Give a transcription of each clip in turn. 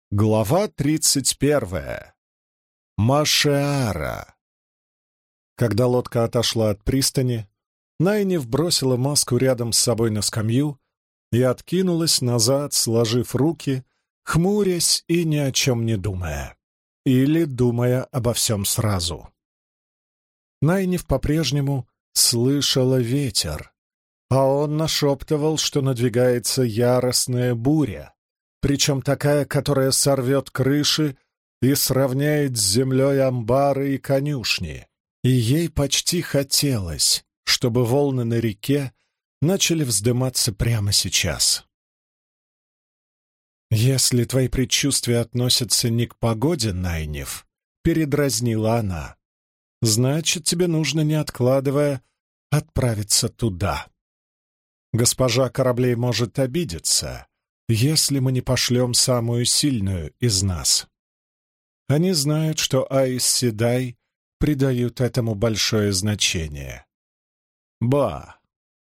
Глава 31. Машеара. Когда лодка отошла от пристани, Найниф бросила маску рядом с собой на скамью и откинулась назад, сложив руки, хмурясь и ни о чем не думая. Или думая обо всем сразу. Найниф по-прежнему слышала ветер, а он нашептывал, что надвигается яростная буря, причем такая, которая сорвет крыши и сравняет с землей амбары и конюшни. И ей почти хотелось, чтобы волны на реке начали вздыматься прямо сейчас. «Если твои предчувствия относятся не к погоде, Найниф», — передразнила она, — «значит, тебе нужно, не откладывая, отправиться туда. Госпожа кораблей может обидеться, если мы не пошлем самую сильную из нас. Они знают, что Аис Седай придают этому большое значение. Ба!»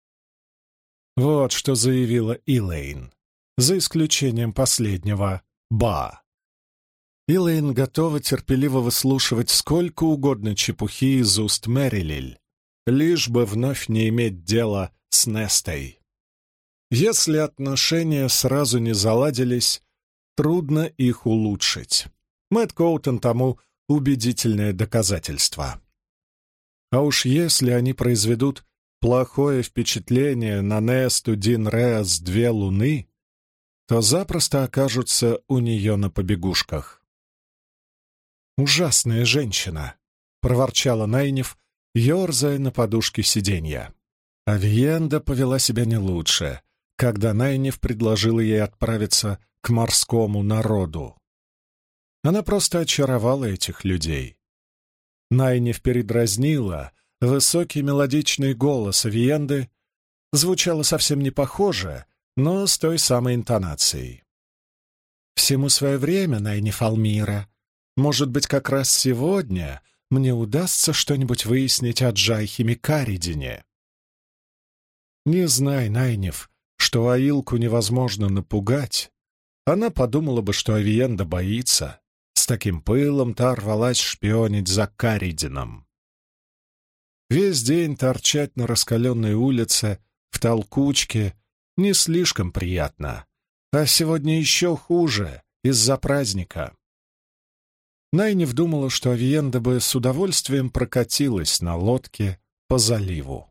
Вот что заявила Илэйн, за исключением последнего «ба». Илэйн готова терпеливо выслушивать сколько угодно чепухи из уст Мэрилиль, лишь бы вновь не иметь дела с Нестой. Если отношения сразу не заладились, трудно их улучшить. Мэтт Коутон тому убедительное доказательство. А уж если они произведут плохое впечатление на Несту Дин Реас две луны, то запросто окажутся у нее на побегушках. «Ужасная женщина!» — проворчала Найниф, ерзая на подушке сиденья. Авиенда повела себя не лучше, когда Найниф предложила ей отправиться к морскому народу. Она просто очаровала этих людей. Найниф передразнила, высокий мелодичный голос Авиенды звучало совсем не похоже, но с той самой интонацией. «Всему свое время, Найниф Алмира. Может быть, как раз сегодня мне удастся что-нибудь выяснить о Джайхиме Каридине». Не знай, Найниф, что Аилку невозможно напугать, она подумала бы, что Авиенда боится. С таким пылом та рвалась шпионить за Каридином. Весь день торчать на раскаленной улице, в толкучке, не слишком приятно. А сегодня еще хуже, из-за праздника. Найниф думала, что Авиенда бы с удовольствием прокатилась на лодке по заливу.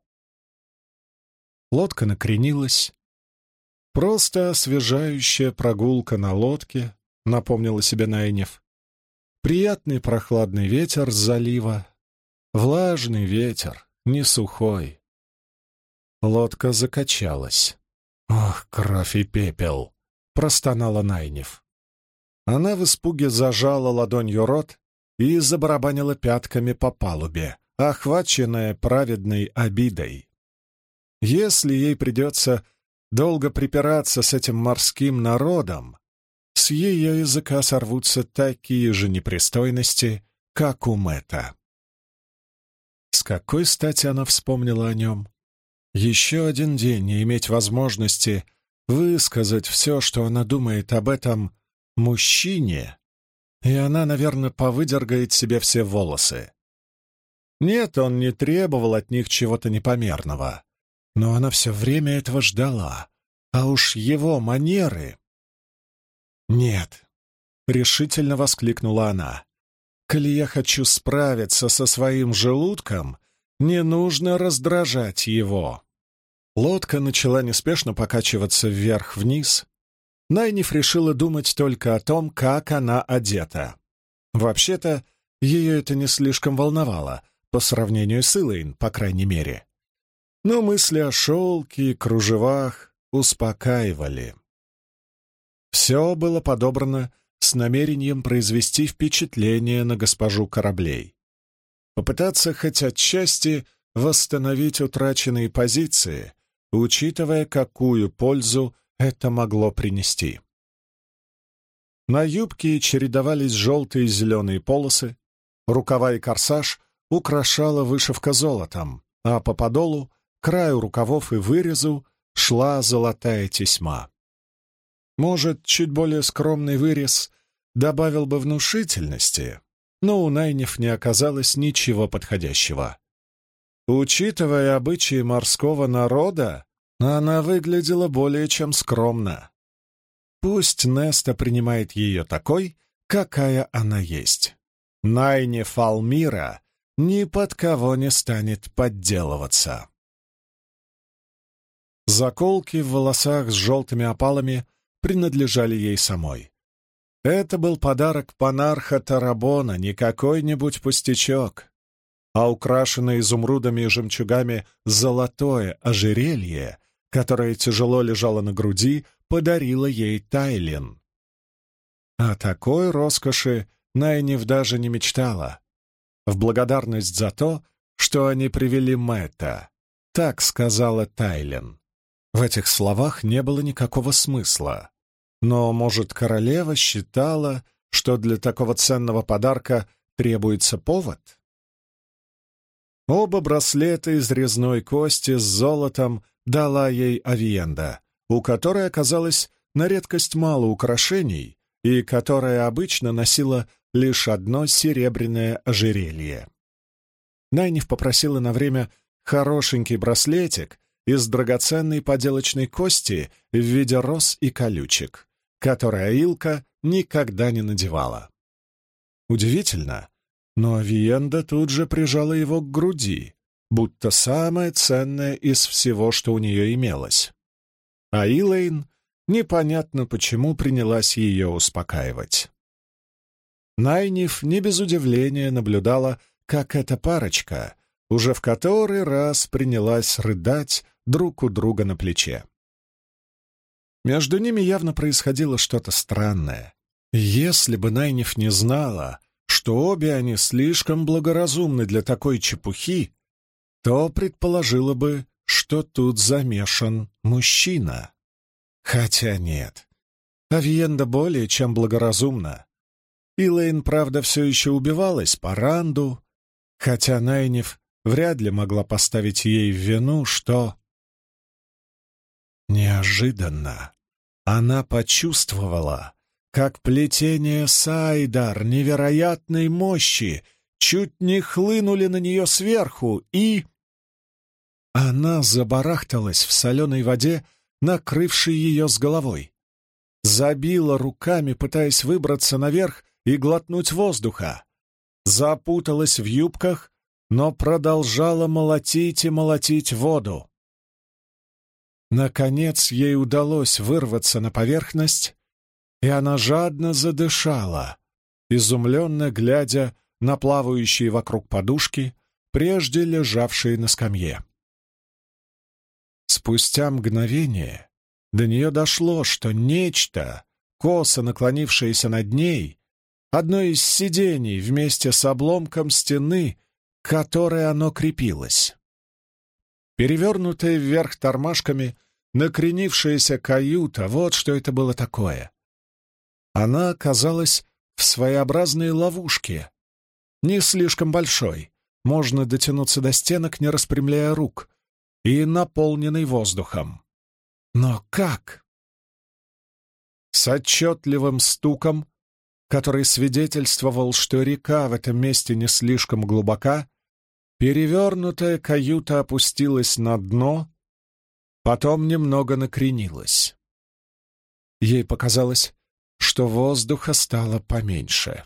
Лодка накренилась. Просто освежающая прогулка на лодке, напомнила себе Найниф. Приятный прохладный ветер с залива. Влажный ветер, не сухой. Лодка закачалась. «Ох, кровь и пепел!» — простонала Найниф. Она в испуге зажала ладонью рот и забарабанила пятками по палубе, охваченная праведной обидой. Если ей придется долго припираться с этим морским народом, с ее языка сорвутся такие же непристойности, как у Мэтта. С какой стати она вспомнила о нем? Еще один день не иметь возможности высказать все, что она думает об этом мужчине, и она, наверное, повыдергает себе все волосы. Нет, он не требовал от них чего-то непомерного, но она все время этого ждала, а уж его манеры... «Нет», — решительно воскликнула она, — «коли я хочу справиться со своим желудком, не нужно раздражать его». Лодка начала неспешно покачиваться вверх-вниз. Найниф решила думать только о том, как она одета. Вообще-то, ее это не слишком волновало, по сравнению с Илэйн, по крайней мере. Но мысли о шелке и кружевах успокаивали. Все было подобрано с намерением произвести впечатление на госпожу кораблей. Попытаться хоть отчасти восстановить утраченные позиции, учитывая, какую пользу это могло принести. На юбке чередовались желтые и зеленые полосы, рукава и корсаж украшала вышивка золотом, а по подолу, краю рукавов и вырезу шла золотая тесьма. Может, чуть более скромный вырез добавил бы внушительности, но у Найниф не оказалось ничего подходящего. Учитывая обычаи морского народа, она выглядела более чем скромно. Пусть Неста принимает ее такой, какая она есть. Найниф Алмира ни под кого не станет подделываться. Заколки в волосах с желтыми опалами принадлежали ей самой. Это был подарок панарха Тарабона, не какой-нибудь пустячок, а украшенное изумрудами и жемчугами золотое ожерелье, которое тяжело лежало на груди, подарила ей Тайлин. О такой роскоши Найниф даже не мечтала. В благодарность за то, что они привели Мэтта, так сказала Тайлин. В этих словах не было никакого смысла. Но, может, королева считала, что для такого ценного подарка требуется повод? Оба браслета из резной кости с золотом дала ей Авиенда, у которой оказалось на редкость мало украшений и которая обычно носила лишь одно серебряное ожерелье. Найниф попросила на время хорошенький браслетик из драгоценной поделочной кости в виде роз и колючек, который Аилка никогда не надевала. Удивительно, но Авиенда тут же прижала его к груди, будто самое ценное из всего, что у нее имелось. А Илэйн непонятно почему принялась ее успокаивать. Найниф не без удивления наблюдала, как эта парочка уже в который раз принялась рыдать друг у друга на плече. Между ними явно происходило что-то странное. Если бы Найниф не знала, что обе они слишком благоразумны для такой чепухи, то предположила бы, что тут замешан мужчина. Хотя нет, Авиенда более чем благоразумна. Илэйн, правда, все еще убивалась по Ранду, хотя Найниф вряд ли могла поставить ей в вину, что... Неожиданно она почувствовала, как плетение Сайдар невероятной мощи чуть не хлынули на нее сверху, и... Она забарахталась в соленой воде, накрывшей ее с головой. Забила руками, пытаясь выбраться наверх и глотнуть воздуха. Запуталась в юбках, но продолжала молотить и молотить воду. Наконец ей удалось вырваться на поверхность, и она жадно задышала, изумленно глядя на плавающие вокруг подушки, прежде лежавшие на скамье. Спустя мгновение до нее дошло, что нечто, косо наклонившееся над ней, одно из сидений вместе с обломком стены, к которой оно крепилось. Перевернутая вверх тормашками, накренившаяся каюта — вот что это было такое. Она оказалась в своеобразной ловушке, не слишком большой, можно дотянуться до стенок, не распрямляя рук, и наполненной воздухом. Но как? С отчетливым стуком, который свидетельствовал, что река в этом месте не слишком глубока, перевернутая каюта опустилась на дно, потом немного накренилась. Ей показалось, что воздуха стало поменьше.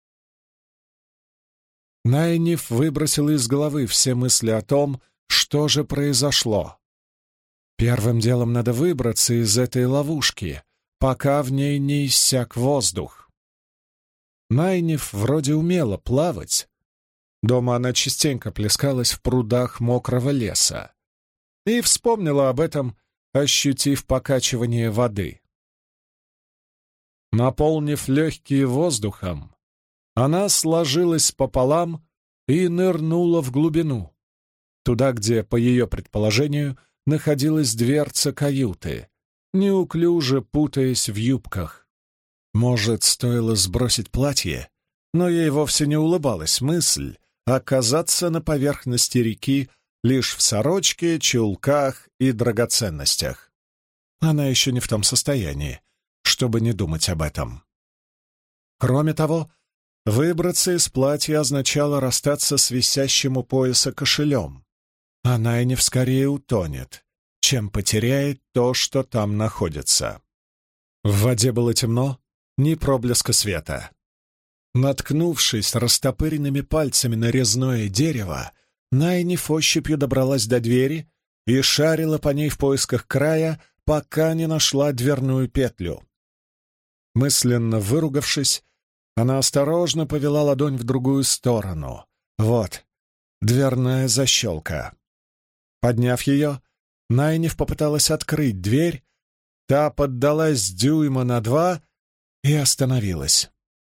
Найниф выбросила из головы все мысли о том, что же произошло. Первым делом надо выбраться из этой ловушки, пока в ней не иссяк воздух. Найниф вроде умела плавать. Дома она частенько плескалась в прудах мокрого леса и вспомнила об этом, ощутив покачивание воды. Наполнив легкие воздухом, она сложилась пополам и нырнула в глубину, туда, где, по ее предположению, находилась дверца каюты, неуклюже путаясь в юбках. Может, стоило сбросить платье, но ей вовсе не улыбалась мысль оказаться на поверхности реки лишь в сорочке, чулках и драгоценностях. Она еще не в том состоянии, чтобы не думать об этом. Кроме того, выбраться из платья означало расстаться с висящим у пояса кошелем. А Найниф скорее утонет, чем потеряет то, что там находится. В воде было темно, ни проблеска света. Наткнувшись растопыренными пальцами на резное дерево, Найниф ощупью добралась до двери и шарила по ней в поисках края, пока не нашла дверную петлю. Мысленно выругавшись, она осторожно повела ладонь в другую сторону. Вот, дверная защелка. Подняв ее, Найниф попыталась открыть дверь, та поддалась дюйма на 2 и остановилась.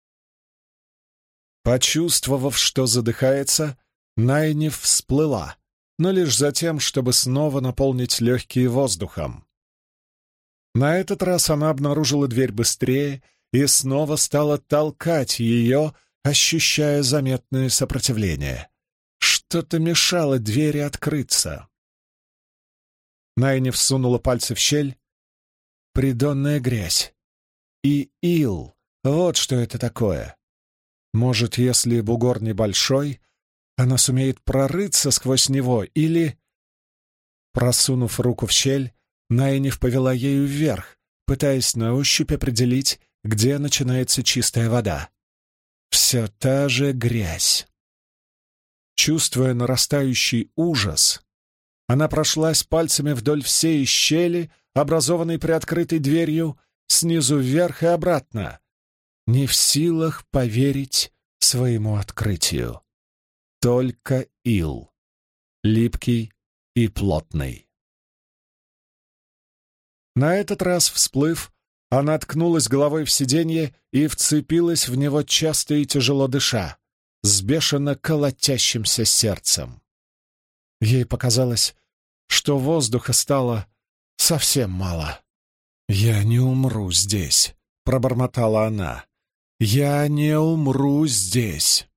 Почувствовав, что задыхается, Найниф всплыла, но лишь за тем, чтобы снова наполнить легкие воздухом. На этот раз она обнаружила дверь быстрее и снова стала толкать ее, ощущая заметное сопротивление. Что-то мешало двери открыться. Найниф сунула пальцы в щель. Придонная грязь. И ил. Вот что это такое. Может, если бугор небольшой, она сумеет прорыться сквозь него, или... Просунув руку в щель, Найниф повела ею вверх, пытаясь на ощупь определить, где начинается чистая вода. Все та же грязь. Чувствуя нарастающий ужас, она прошлась пальцами вдоль всей щели, образованной приоткрытой дверью, снизу вверх и обратно, не в силах поверить своему открытию. Только ил, липкий и плотный. На этот раз, всплыв, она ткнулась головой в сиденье и вцепилась в него часто и тяжело дыша, с бешено колотящимся сердцем. Ей показалось, что воздуха стало совсем мало. «Я не умру здесь», — пробормотала она. «Я не умру здесь».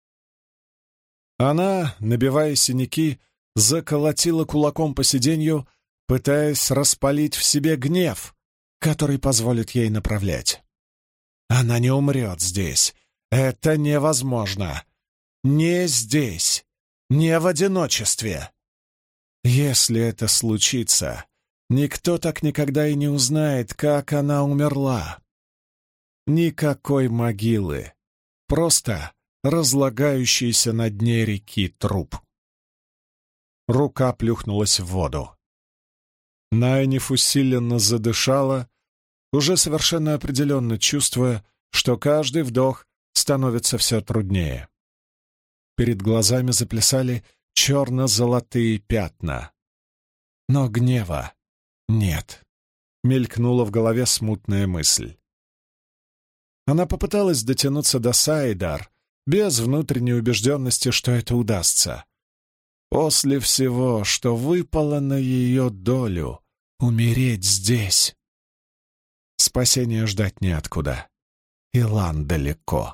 Она, набивая синяки, заколотила кулаком по сиденью, пытаясь распалить в себе гнев, который позволит ей направлять. Она не умрет здесь. Это невозможно. Не здесь. Не в одиночестве. Если это случится, никто так никогда и не узнает, как она умерла. Никакой могилы. Просто разлагающийся на дне реки труп. Рука плюхнулась в воду. Найниф усиленно задышала, уже совершенно определенно чувствуя, что каждый вдох становится все труднее. Перед глазами заплясали черно-золотые пятна. Но гнева нет. Мелькнула в голове смутная мысль. Она попыталась дотянуться до Сайдар, без внутренней убежденности, что это удастся. После всего, что выпало на ее долю, умереть здесь. Спасения ждать неоткуда. Илан далеко.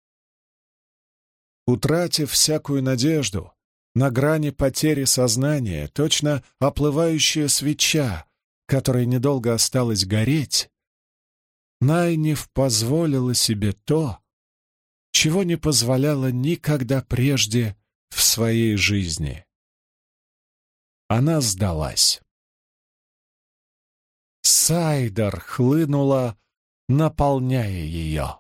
Утратив всякую надежду, на грани потери сознания, точно оплывающая свеча, которой недолго осталось гореть, Найниф позволила себе то, чего не позволяла никогда прежде в своей жизни. Она сдалась. Сайдар хлынула, наполняя ее.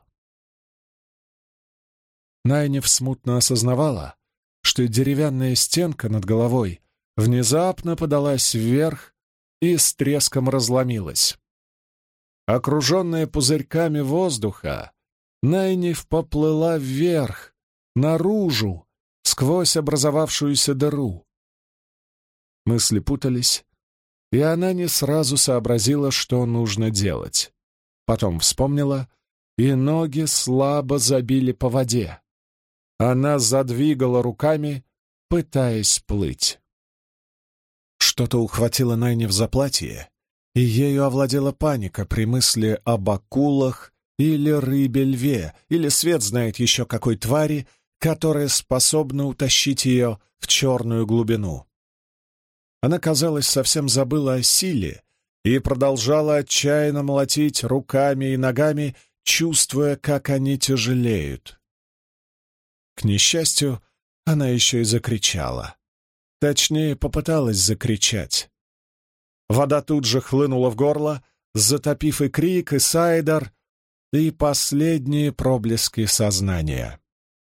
Найниф смутно осознавала, что деревянная стенка над головой внезапно подалась вверх и с треском разломилась. Окруженная пузырьками воздуха, Найниф поплыла вверх, наружу, сквозь образовавшуюся дыру. Мысли путались, и она не сразу сообразила, что нужно делать. Потом вспомнила, и ноги слабо забили по воде. Она задвигала руками, пытаясь плыть. Что-то ухватило Найниф за платье, и ею овладела паника при мысли об акулах или рыбе-льве, или свет знает еще какой твари, которая способна утащить ее в черную глубину. Она, казалось, совсем забыла о силе и продолжала отчаянно молотить руками и ногами, чувствуя, как они тяжелеют. К несчастью, она еще и закричала. Точнее, попыталась закричать. Вода тут же хлынула в горло, затопив и крик, и сайдар, и последние проблески сознания.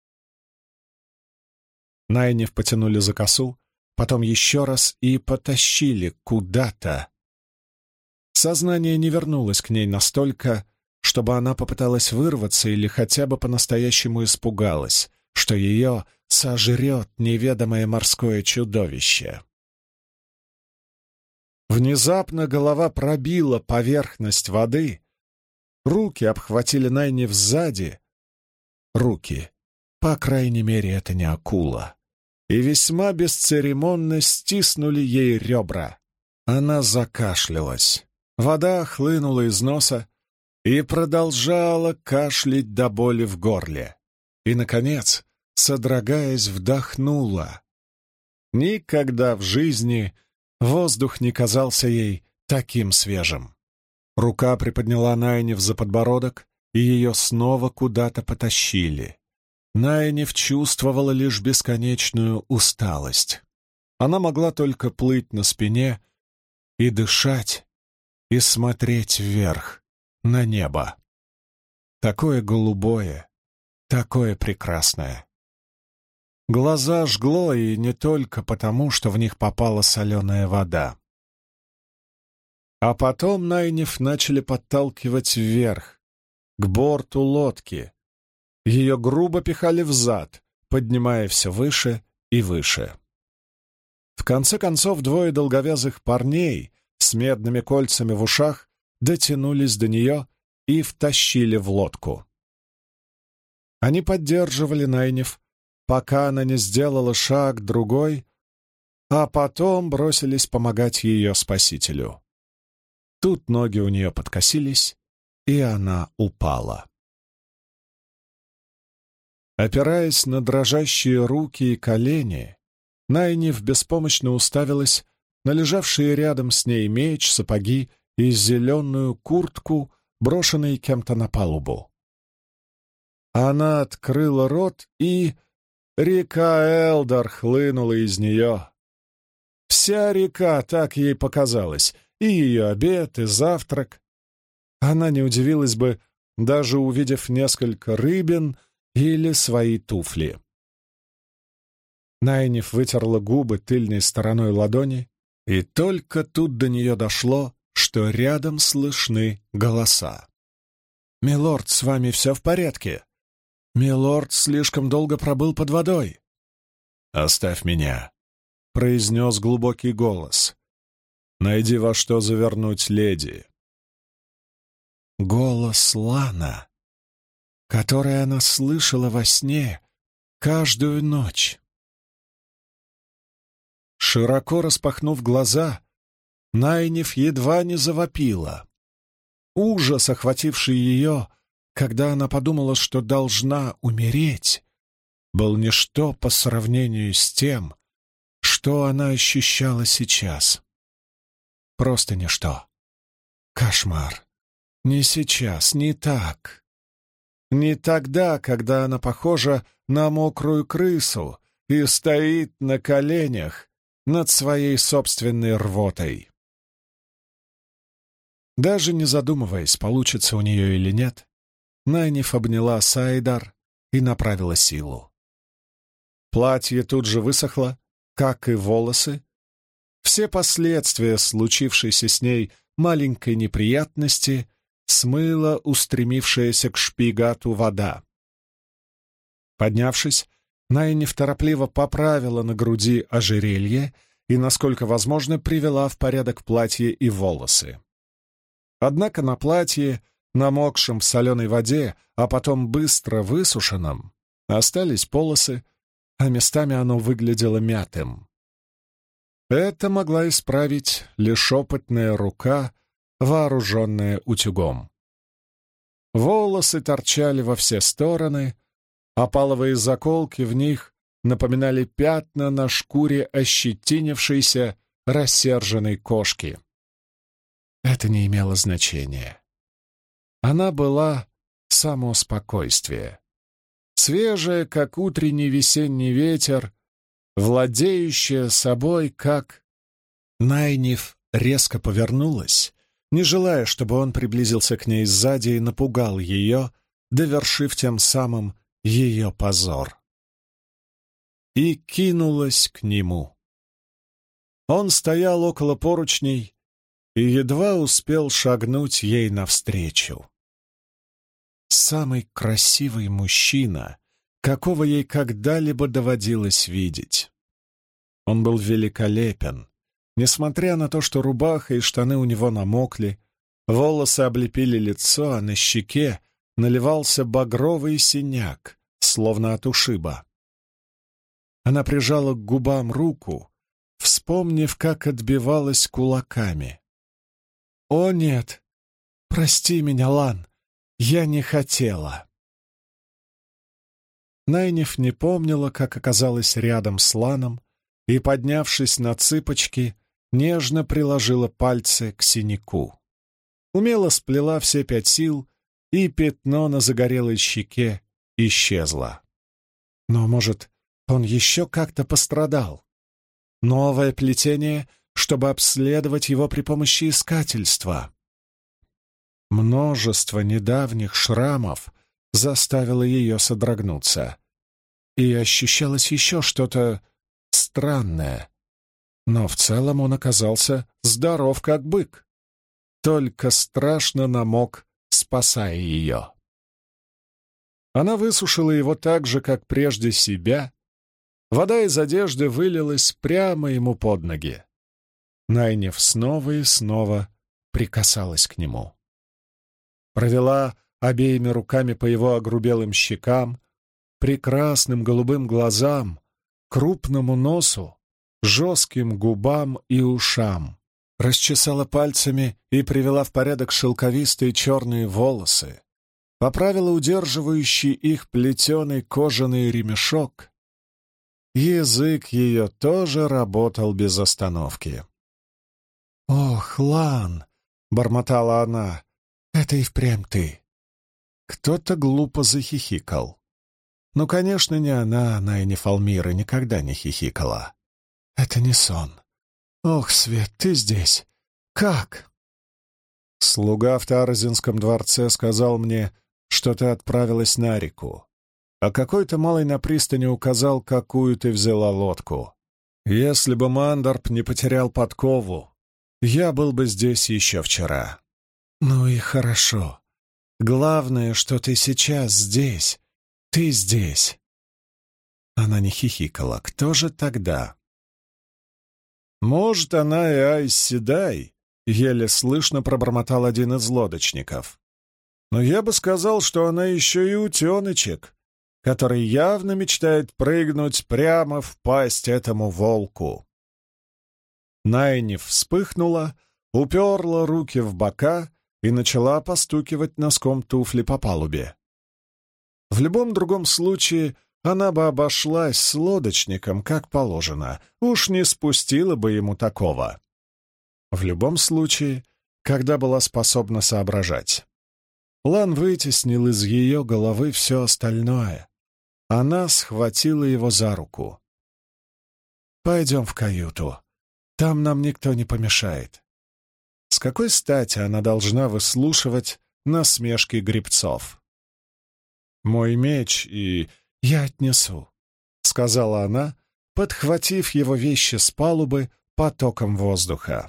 Найниф потянули за косу, потом еще раз и потащили куда-то. Сознание не вернулось к ней настолько, чтобы она попыталась вырваться или хотя бы по-настоящему испугалась, что ее сожрет неведомое морское чудовище. Внезапно голова пробила поверхность воды, руки обхватили Найниф сзади. Руки, по крайней мере, это не акула, и весьма бесцеремонно стиснули ей ребра. Она закашлялась. Вода хлынула из носа и продолжала кашлять до боли в горле. И, наконец, содрогаясь, вдохнула. Никогда в жизни воздух не казался ей таким свежим. Рука приподняла Найниф за подбородок, и ее снова куда-то потащили. Найниф чувствовала лишь бесконечную усталость. Она могла только плыть на спине и дышать, и смотреть вверх, на небо. Такое голубое, такое прекрасное. Глаза жгло, и не только потому, что в них попала соленая вода. А потом Найниф начали подталкивать вверх, к борту лодки. Ее грубо пихали взад, поднимая все выше и выше. В конце концов, двое долговязых парней с медными кольцами в ушах дотянулись до нее и втащили в лодку. Они поддерживали Найниф, пока она не сделала шаг другой, а потом бросились помогать ее спасителю. Тут ноги у нее подкосились, и она упала. Опираясь на дрожащие руки и колени, Найниф беспомощно уставилась на лежавшие рядом с ней меч, сапоги и зеленую куртку, брошенные кем-то на палубу. Она открыла рот, и река Элдар хлынула из нее. Вся река, так ей показалось, и ее обед, и завтрак. Она не удивилась бы, даже увидев несколько рыбин или свои туфли. Найниф вытерла губы тыльной стороной ладони, и только тут до нее дошло, что рядом слышны голоса. «Милорд, с вами все в порядке? Милорд слишком долго пробыл под водой». «Оставь меня», — произнес глубокий голос. «Найди во что завернуть леди». Голос Лана, который она слышала во сне каждую ночь. Широко распахнув глаза, Найниф едва не завопила. Ужас, охвативший ее, когда она подумала, что должна умереть, был ничто по сравнению с тем, что она ощущала сейчас. Просто ничто. Кошмар. Не сейчас, не так. Не тогда, когда она похожа на мокрую крысу и стоит на коленях над своей собственной рвотой. Даже не задумываясь, получится у нее или нет, Найниф обняла сайдар и направила силу. Платье тут же высохло, как и волосы. Все последствия случившейся с ней маленькой неприятности смыла устремившаяся к шпигату вода. Поднявшись, Найниф торопливо поправила на груди ожерелье и, насколько возможно, привела в порядок платье и волосы. Однако на платье, намокшем в соленой воде, а потом быстро высушенном, остались полосы, а местами оно выглядело мятым. Это могла исправить лишь опытная рука, вооруженная утюгом. Волосы торчали во все стороны, а паловые заколки в них напоминали пятна на шкуре ощетинившейся, рассерженной кошки. Это не имело значения. Она была само спокойствие. Свежее, как утренний весенний ветер, владеющее собой, как... Найниф резко повернулась, не желая, чтобы он приблизился к ней сзади и напугал ее, довершив тем самым ее позор. И кинулась к нему. Он стоял около поручней и едва успел шагнуть ей навстречу. Самый красивый мужчина, какого ей когда-либо доводилось видеть. Он был великолепен, несмотря на то, что рубаха и штаны у него намокли, волосы облепили лицо, а на щеке наливался багровый синяк, словно от ушиба. Она прижала к губам руку, вспомнив, как отбивалась кулаками. «О, нет! Прости меня, Лан! Я не хотела!» Найниф не помнила, как оказалась рядом с Ланом, и, поднявшись на цыпочки, нежно приложила пальцы к синяку. Умело сплела все 5 сил, и пятно на загорелой щеке исчезло. Но, может, он еще как-то пострадал? Новое плетение, чтобы обследовать его при помощи искательства. Множество недавних шрамов заставило ее содрогнуться. И ощущалось еще что-то странное. Но в целом он оказался здоров, как бык. Только страшно намок, спасая ее. Она высушила его так же, как прежде себя. Вода из одежды вылилась прямо ему под ноги. Найниф снова и снова прикасалась к нему. Провела обеими руками по его огрубелым щекам, прекрасным голубым глазам, крупному носу, жестким губам и ушам. Расчесала пальцами и привела в порядок шелковистые черные волосы, поправила удерживающий их плетеный кожаный ремешок. Язык ее тоже работал без остановки. «Ох, Лан!» — бормотала она. «Это и впрямь ты!» Кто-то глупо захихикал. Ну, конечно, не она и не Фалмира никогда не хихикала. «Это не сон. Ох, Свет, ты здесь! Как?» «Слуга в Таразинском дворце сказал мне, что ты отправилась на реку, а какой-то малый на пристани указал, какую ты взяла лодку. Если бы Мандарп не потерял подкову, я был бы здесь еще вчера». «Ну и хорошо. Главное, что ты сейчас здесь. Ты здесь». Она не хихикала. Кто же тогда? «Может, она и Айс Седай», — еле слышно пробормотал один из лодочников. «Но я бы сказал, что она еще и утеночек, который явно мечтает прыгнуть прямо в пасть этому волку». Найниф вспыхнула, уперла руки в бока и начала постукивать носком туфли по палубе. В любом другом случае она бы обошлась с лодочником как положено, уж не спустила бы ему такого. В любом случае, когда была способна соображать. Лан вытеснил из ее головы все остальное. Она схватила его за руку. «Пойдем в каюту. Там нам никто не помешает». С какой стати она должна выслушивать насмешки гребцов? «Мой меч и я отнесу», — сказала она, подхватив его вещи с палубы потоком воздуха.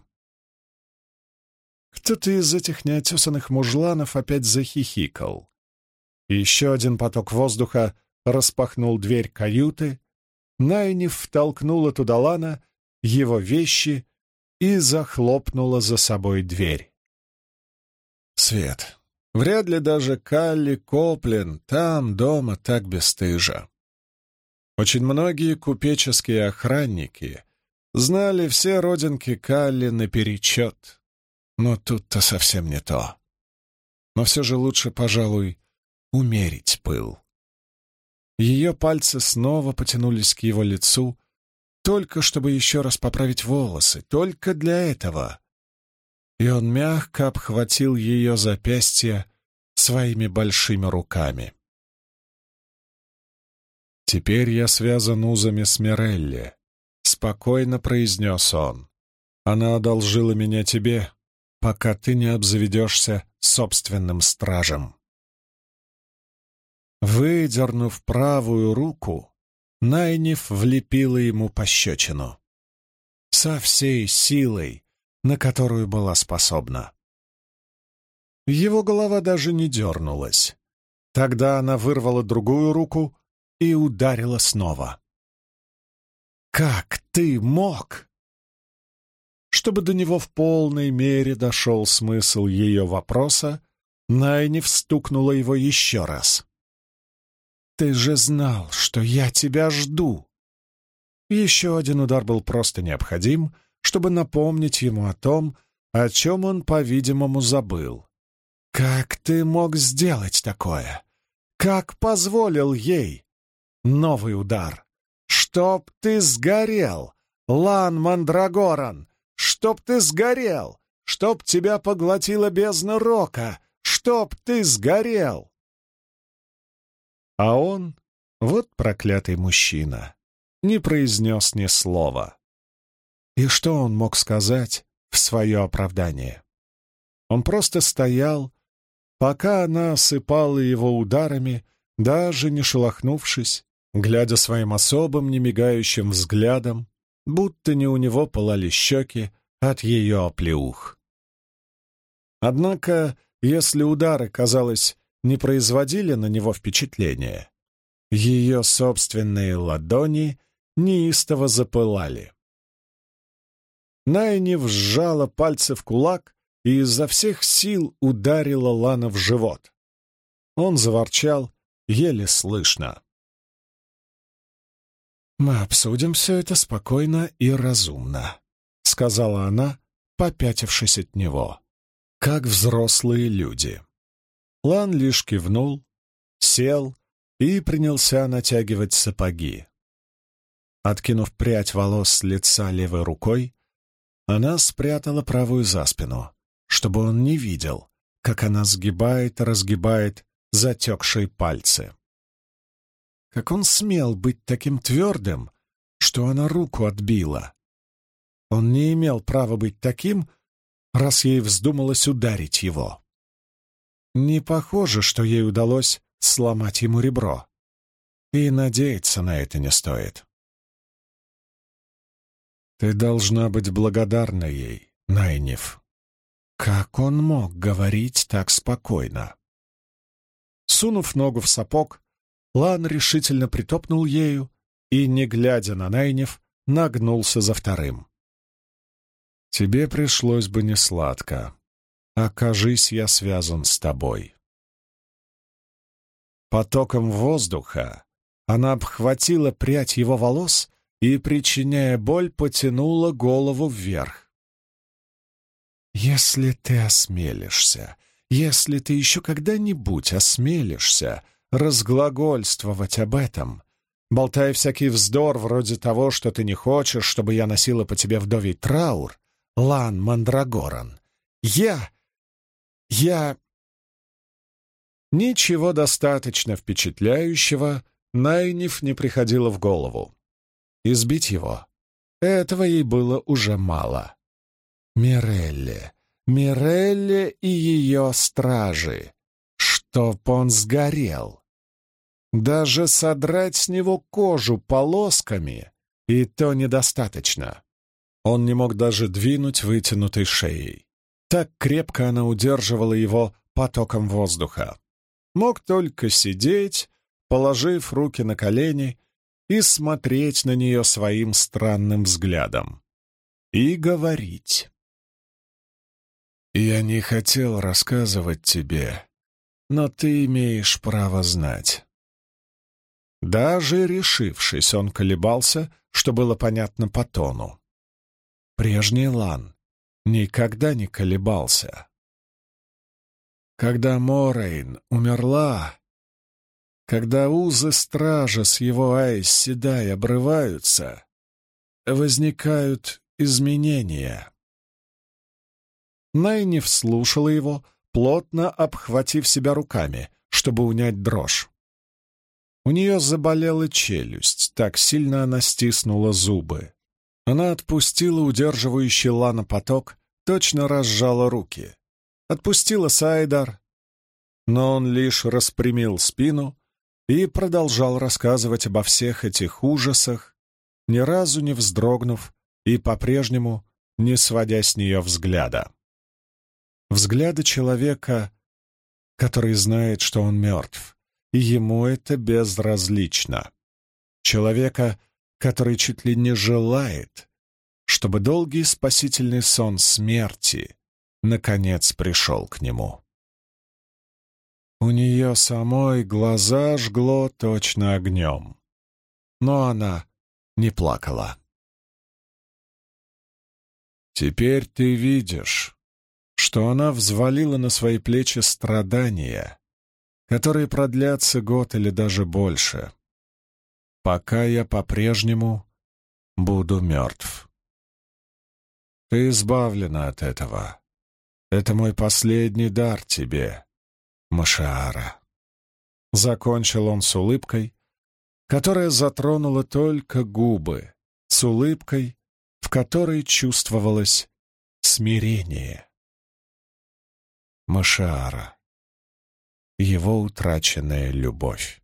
Кто-то из этих неотесанных мужланов опять захихикал. Еще один поток воздуха распахнул дверь каюты, Найниф втолкнула туда Лана, его вещи и захлопнула за собой дверь. Свет. Вряд ли даже Калли Коплин там, дома, так бесстыжа. Очень многие купеческие охранники знали все родинки Калли наперечет, но тут-то совсем не то. Но все же лучше, пожалуй, умерить пыл. Ее пальцы снова потянулись к его лицу, только чтобы еще раз поправить волосы, только для этого. И он мягко обхватил ее запястье своими большими руками. «Теперь я связан узами с Мирелли», — спокойно произнес он. «Она одолжила меня тебе, пока ты не обзаведешься собственным стражем». Выдернув правую руку, Найниф влепила ему пощечину. Со всей силой, на которую была способна. Его голова даже не дернулась. Тогда она вырвала другую руку и ударила снова. «Как ты мог?» Чтобы до него в полной мере дошел смысл ее вопроса, Найниф стукнула его еще раз. «Ты же знал, что я тебя жду!» Еще один удар был просто необходим, чтобы напомнить ему о том, о чем он, по-видимому, забыл. «Как ты мог сделать такое? Как позволил ей?» Новый удар. «Чтоб ты сгорел, Лан Мандрагоран! Чтоб ты сгорел! Чтоб тебя поглотила бездна рока! Чтоб ты сгорел!» А он, вот проклятый мужчина, не произнес ни слова. И что он мог сказать в свое оправдание? Он просто стоял, пока она осыпала его ударами, даже не шелохнувшись, глядя своим особым немигающим взглядом, будто не у него пылали щеки от ее оплеух. Однако, если удары, казалось, не производили на него впечатления, ее собственные ладони неистово запылали. Найниф сжала пальцы в кулак и изо всех сил ударила Лана в живот. Он заворчал, еле слышно. «Мы обсудим все это спокойно и разумно», — сказала она, попятившись от него, как взрослые люди. Лан лишь кивнул, сел и принялся натягивать сапоги. Откинув прядь волос с лица левой рукой, она спрятала правую за спину, чтобы он не видел, как она сгибает и разгибает затекшие пальцы. Как он смел быть таким твердым, что она руку отбила? Он не имел права быть таким, раз ей вздумалось ударить его. Не похоже, что ей удалось сломать ему ребро. И надеяться на это не стоит. «Ты должна быть благодарна ей, Найниф». Как он мог говорить так спокойно? Сунув ногу в сапог, Лан решительно притопнул ею и, не глядя на Найниф, нагнулся за вторым. «Тебе пришлось бы несладко. Окажись я связан с тобой». Потоком воздуха она обхватила прядь его волос и, причиняя боль, потянула голову вверх. «Если ты осмелишься, если ты еще когда-нибудь осмелишься разглагольствовать об этом, болтая всякий вздор вроде того, что ты не хочешь, чтобы я носила по тебе вдовий траур, Лан Мандрагоран, я...» Ничего достаточно впечатляющего Найниф не приходило в голову. Избить его — этого ей было уже мало. Мирелли и ее стражи, чтоб он сгорел. Даже содрать с него кожу полосками — и то недостаточно. Он не мог даже двинуть вытянутой шеей. Так крепко она удерживала его потоком воздуха. Мог только сидеть, положив руки на колени, и смотреть на нее своим странным взглядом. И говорить. «Я не хотел рассказывать тебе, но ты имеешь право знать». Даже решившись, он колебался, что было понятно по тону. Прежний Лан никогда не колебался. Когда Морейн умерла, когда узы стража с его Айс Седай обрываются, возникают изменения. Найниф слушала его, плотно обхватив себя руками, чтобы унять дрожь. У нее заболела челюсть, так сильно она стиснула зубы. Она отпустила удерживающий Лана поток, точно разжала руки. Отпустила Сайдар, но он лишь распрямил спину и продолжал рассказывать обо всех этих ужасах, ни разу не вздрогнув и по-прежнему не сводя с нее взгляда. Взгляда человека, который знает, что он мертв, и ему это безразлично. Человека, который чуть ли не желает, чтобы долгий спасительный сон смерти наконец пришел к нему. У нее самой глаза жгло точно огнем, но она не плакала. «Теперь ты видишь, что она взвалила на свои плечи страдания, которые продлятся год или даже больше, пока я по-прежнему буду мертв. Ты избавлена от этого. Это мой последний дар тебе, Машиара». Закончил он с улыбкой, которая затронула только губы, с улыбкой, в которой чувствовалось смирение. Машиара. Его утраченная любовь.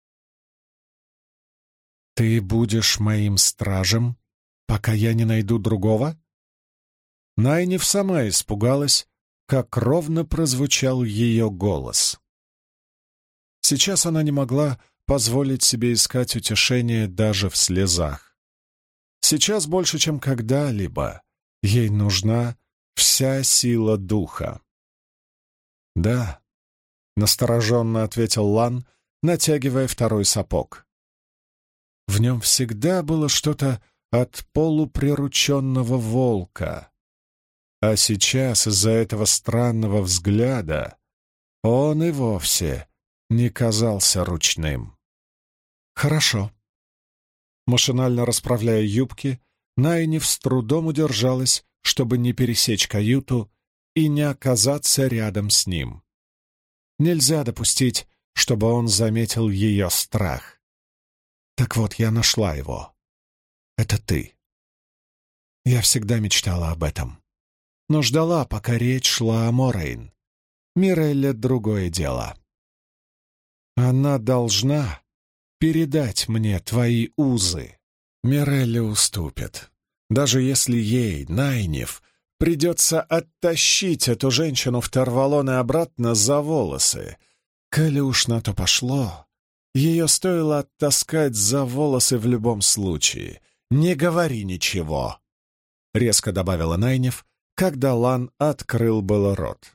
«Ты будешь моим стражем, пока я не найду другого?» Найниф сама испугалась, как ровно прозвучал ее голос. Сейчас она не могла позволить себе искать утешение даже в слезах. Сейчас больше, чем когда-либо, ей нужна вся сила духа. «Да», — настороженно ответил Лан, натягивая второй сапог. В нем всегда было что-то от полуприрученного волка. А сейчас из-за этого странного взгляда он и вовсе не казался ручным. «Хорошо». Машинально расправляя юбки, Найниф с трудом удержалась, чтобы не пересечь каюту и не оказаться рядом с ним. Нельзя допустить, чтобы он заметил ее страх. Так вот, я нашла его. Это ты. Я всегда мечтала об этом, но ждала, пока речь шла о Морейн. Мирелле — другое дело. Она должна передать мне твои узы. Мирелле уступит, даже если ей, Найниф, придется оттащить эту женщину в Тарвалон и обратно за волосы. Коли уж на то пошло, ее стоило оттаскать за волосы в любом случае. «Не говори ничего», — резко добавила Найниф, когда Лан открыл было рот.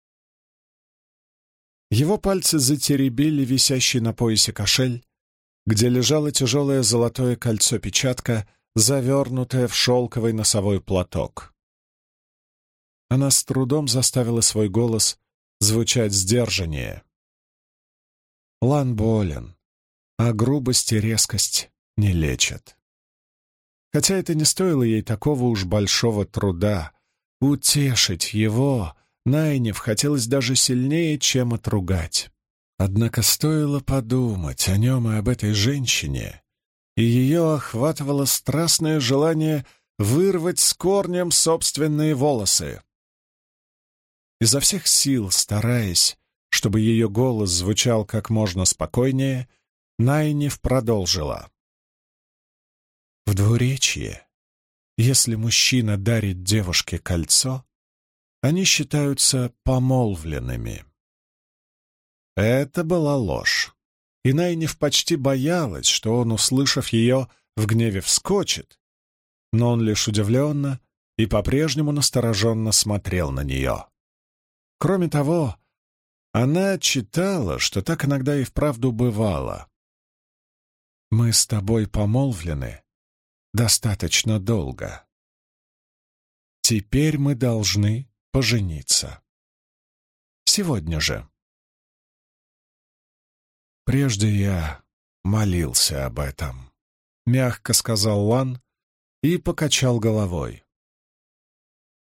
Его пальцы затеребили висящий на поясе кошель, где лежало тяжелое золотое кольцо-печатка, завернутое в шелковый носовой платок. Она с трудом заставила свой голос звучать сдержаннее. Лан болен, а грубость и резкость не лечат. Хотя это не стоило ей такого уж большого труда. Утешить его Найниф хотелось даже сильнее, чем отругать. Однако стоило подумать о нем и об этой женщине, и ее охватывало страстное желание вырвать с корнем собственные волосы. Изо всех сил, стараясь, чтобы ее голос звучал как можно спокойнее, Найниф продолжила. В двуречье, если мужчина дарит девушке кольцо, они считаются помолвленными. Это была ложь, и Найниф почти боялась, что он, услышав ее, в гневе вскочит, но он лишь удивленно и по-прежнему настороженно смотрел на нее. Кроме того, она читала, что так иногда и вправду бывало. «Мы с тобой помолвлены достаточно долго. Теперь мы должны пожениться. Сегодня же». «Прежде я молился об этом», — мягко сказал Лан и покачал головой.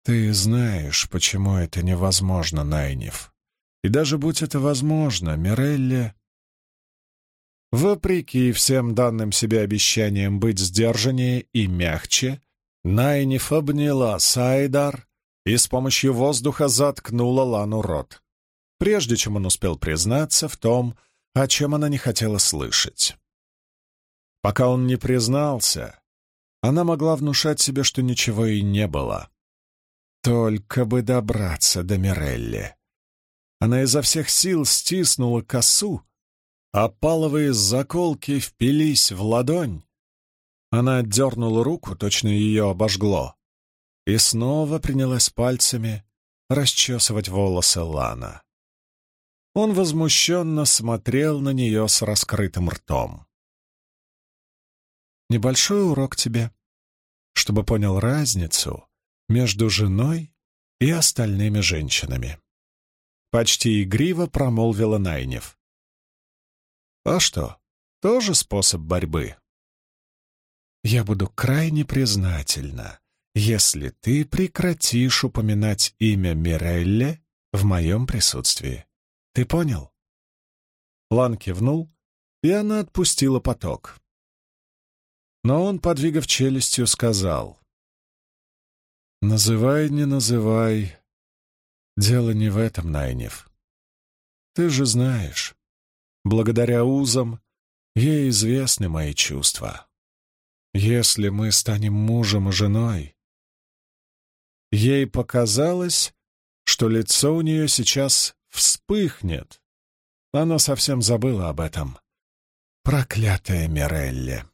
Ты знаешь, почему это невозможно, Найниф. И даже будь это возможно, Мирелли... Вопреки всем данным себе обещаниям быть сдержаннее и мягче, Найниф обняла Сайдар и с помощью воздуха заткнула Лану рот, прежде чем он успел признаться в том, о чем она не хотела слышать. Пока он не признался, она могла внушать себе, что ничего и не было. Только бы добраться до Мирелли. Она изо всех сил стиснула косу, а паловые заколки впились в ладонь. Она отдернула руку, точно ее обожгло, и снова принялась пальцами расчесывать волосы Лана. Он возмущенно смотрел на нее с раскрытым ртом. «Небольшой урок тебе, чтобы понял разницу между женой и остальными женщинами», — почти игриво промолвила Найниф. «А что, тоже способ борьбы?» «Я буду крайне признательна, если ты прекратишь упоминать имя Мирелли в моем присутствии. Ты понял?» Лан кивнул, и она отпустила поток. Но он, подвигав челюстью, сказал: «Называй, не называй. Дело не в этом, Найниф. Ты же знаешь, благодаря узам ей известны мои чувства. Если мы станем мужем и женой...» Ей показалось, что лицо у нее сейчас вспыхнет. Она совсем забыла об этом. Проклятая Мирелли.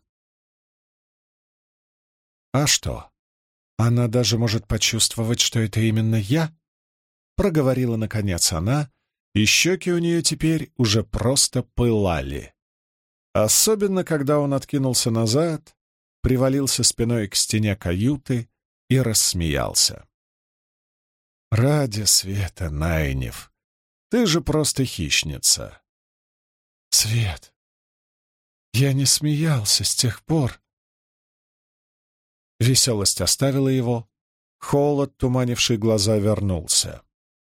«А что? Она даже может почувствовать, что это именно я?» Проговорила, наконец, она, и щеки у нее теперь уже просто пылали. Особенно, когда он откинулся назад, привалился спиной к стене каюты и рассмеялся. «Ради света, Найниф, ты же просто хищница!» «Свет, я не смеялся с тех пор...» Веселость оставила его, холод, туманивший глаза, вернулся.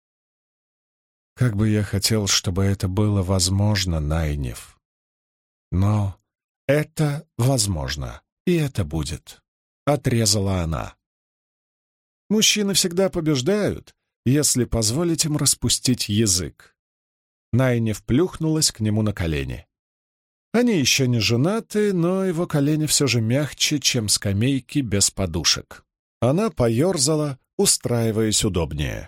«Как бы я хотел, чтобы это было возможно, Найниф. Но это возможно, и это будет», — отрезала она. «Мужчины всегда побеждают, если позволить им распустить язык». Найниф плюхнулась к нему на колени. Они еще не женаты, но его колени все же мягче, чем скамейки без подушек. Она поерзала, устраиваясь удобнее.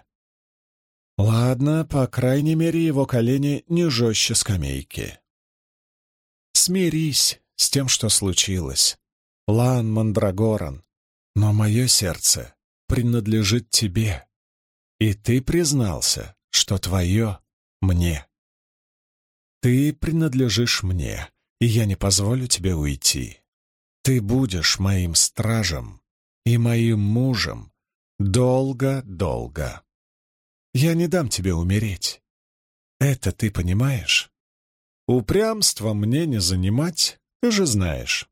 Ладно, по крайней мере, его колени не жестче скамейки. «Смирись с тем, что случилось, Лан Мандрагоран, но мое сердце принадлежит тебе, и ты признался, что твое мне. Ты принадлежишь мне, и я не позволю тебе уйти. Ты будешь моим стражем и моим мужем долго-долго. Я не дам тебе умереть. Это ты понимаешь? Упрямство мне не занимать, ты же знаешь».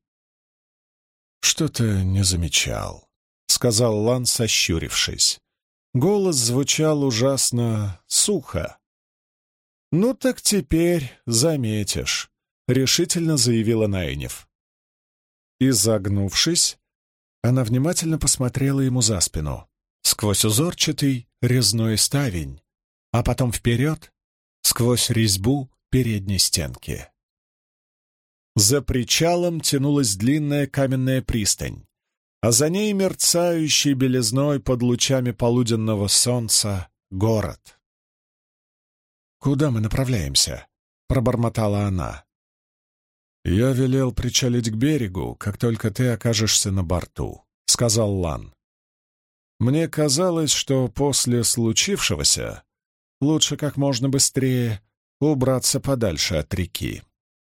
«Что-то не замечал», — сказал Лан, сощурившись. Голос звучал ужасно сухо. «Ну так теперь заметишь», — решительно заявила Найниф. Изогнувшись, она внимательно посмотрела ему за спину, сквозь узорчатый резной ставень, а потом вперед, сквозь резьбу передней стенки. За причалом тянулась длинная каменная пристань, а за ней мерцающий белизной под лучами полуденного солнца город. «Куда мы направляемся?» — пробормотала она. «Я велел причалить к берегу, как только ты окажешься на борту», — сказал Лан. «Мне казалось, что после случившегося лучше как можно быстрее убраться подальше от реки».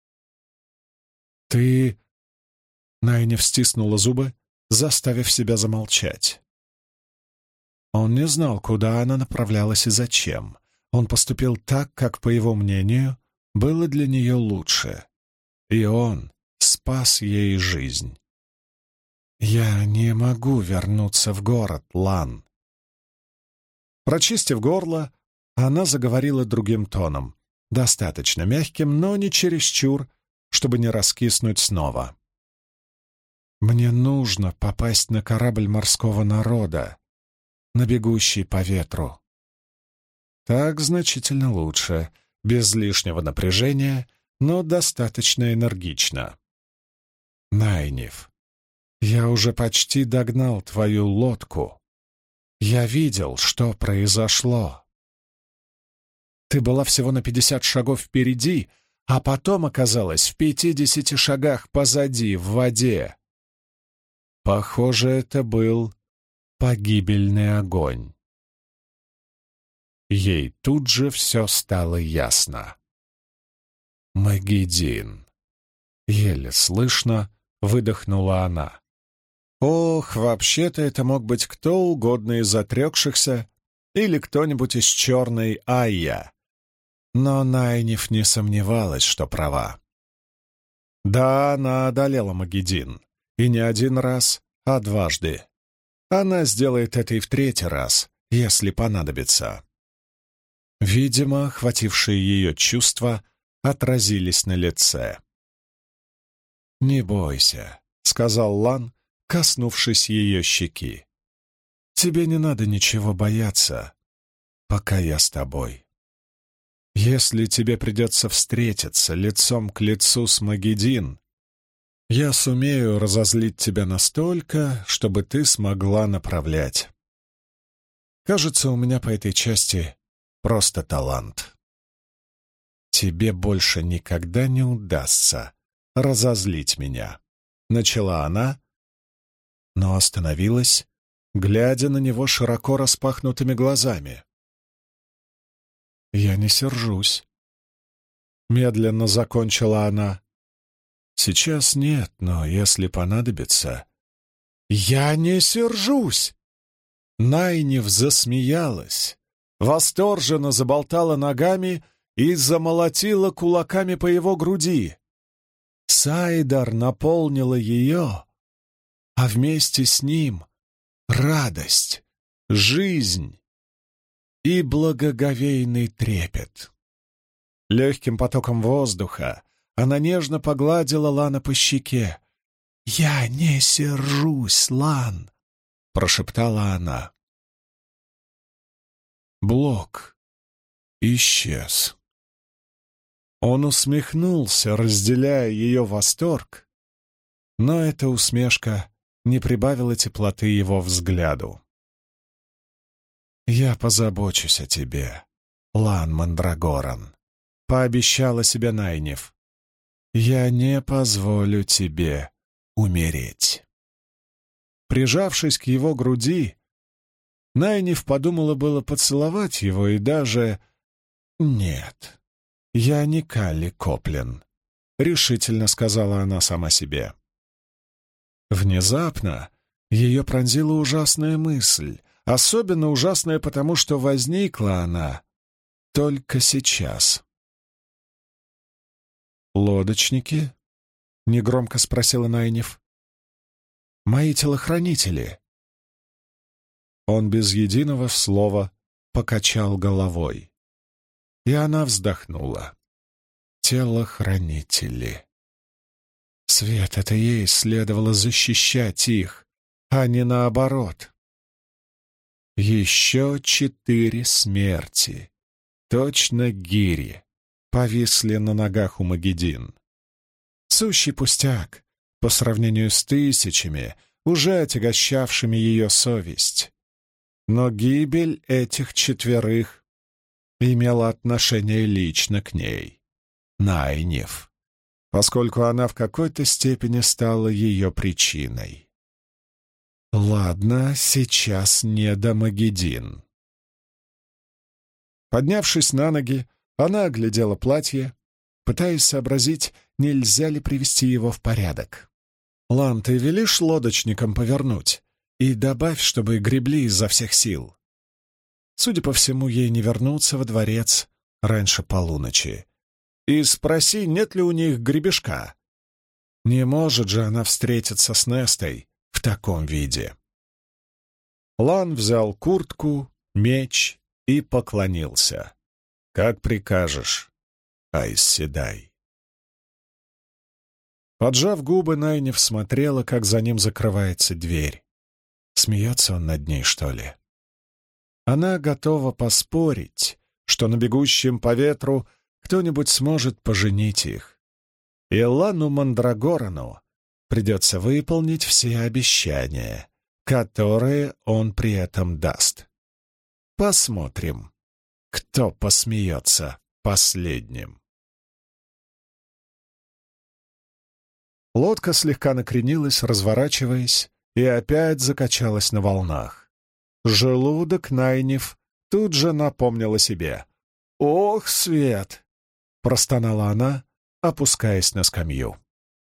«Ты...» — Найниф стиснула зубы, заставив себя замолчать. Он не знал, куда она направлялась и зачем. Он поступил так, как, по его мнению, было для нее лучше. И он спас ей жизнь. «Я не могу вернуться в город, Лан. Прочистив горло, она заговорила другим тоном, достаточно мягким, но не чересчур, чтобы не раскиснуть снова. «Мне нужно попасть на корабль морского народа, на бегущий по ветру». Так значительно лучше, без лишнего напряжения, но достаточно энергично. «Найниф, я уже почти догнал твою лодку. Я видел, что произошло. Ты была всего на 50 шагов впереди, а потом оказалась в 50 шагах позади, в воде. Похоже, это был погибельный огонь». Ей тут же все стало ясно. «Магеддин», — еле слышно выдохнула она. Ох, вообще-то это мог быть кто угодно из отрекшихся или кто-нибудь из черной Айя. Но Найниф не сомневалась, что права. Да, она одолела Магеддин, и не один раз, а дважды. Она сделает это и в третий раз, если понадобится. Видимо, охватившие ее чувства отразились на лице. «Не бойся», — сказал Лан, коснувшись ее щеки. «Тебе не надо ничего бояться, пока я с тобой. Если тебе придется встретиться лицом к лицу с Магеддин, я сумею разозлить тебя настолько, чтобы ты смогла направлять. Кажется, у меня по этой части просто талант. Тебе больше никогда не удастся разозлить меня», — начала она, но остановилась, глядя на него широко распахнутыми глазами. «Я не сержусь», — медленно закончила она. «Сейчас нет, но если понадобится...» «Я не сержусь!» Найниф засмеялась, восторженно заболтала ногами и замолотила кулаками по его груди. Сайдар наполнила ее, а вместе с ним радость, жизнь и благоговейный трепет. Легким потоком воздуха она нежно погладила Лана по щеке. «Я не сержусь, Лан!» — прошептала она. Блок исчез. Он усмехнулся, разделяя ее восторг, но эта усмешка не прибавила теплоты его взгляду. «Я позабочусь о тебе, Лан Мандрагоран», — пообещала себе Найниф. «Я не позволю тебе умереть». Прижавшись к его груди, Найниф подумала было поцеловать его и даже... «Нет, я не Калли Коплен», — решительно сказала она сама себе. Внезапно ее пронзила ужасная мысль, особенно ужасная потому, что возникла она только сейчас. «Лодочники?» — негромко спросила Найниф. «Мои телохранители». Он без единого слова покачал головой, и она вздохнула. «Телохранители». Свет, это ей следовало защищать их, а не наоборот. Еще 4 смерти, точно гири, повисли на ногах у Магеддин. Сущий пустяк по сравнению с тысячами, уже отягощавшими ее совесть. Но гибель этих 4 имела отношение лично к ней, Найниф, поскольку она в какой-то степени стала ее причиной. Ладно, сейчас не до Магеддин. Поднявшись на ноги, она оглядела платье, пытаясь сообразить, нельзя ли привести его в порядок. «Лан, ты велишь лодочникам повернуть? И добавь, чтобы гребли изо всех сил». Судя по всему, ей не вернуться во дворец раньше полуночи. И спроси, нет ли у них гребешка. Не может же она встретиться с Нестой в таком виде. Лан взял куртку, меч и поклонился. «Как прикажешь, Айс Седай». Поджав губы, Найниф смотрела, как за ним закрывается дверь. Смеется он над ней, что ли? Она готова поспорить, что на бегущем по ветру кто-нибудь сможет поженить их. И Лану Мандрагорану придется выполнить все обещания, которые он при этом даст. Посмотрим, кто посмеется последним. Лодка слегка накренилась, разворачиваясь, и опять закачалась на волнах. Желудок Найниф тут же напомнил о себе. «Ох, свет!» — простонала она, опускаясь на скамью.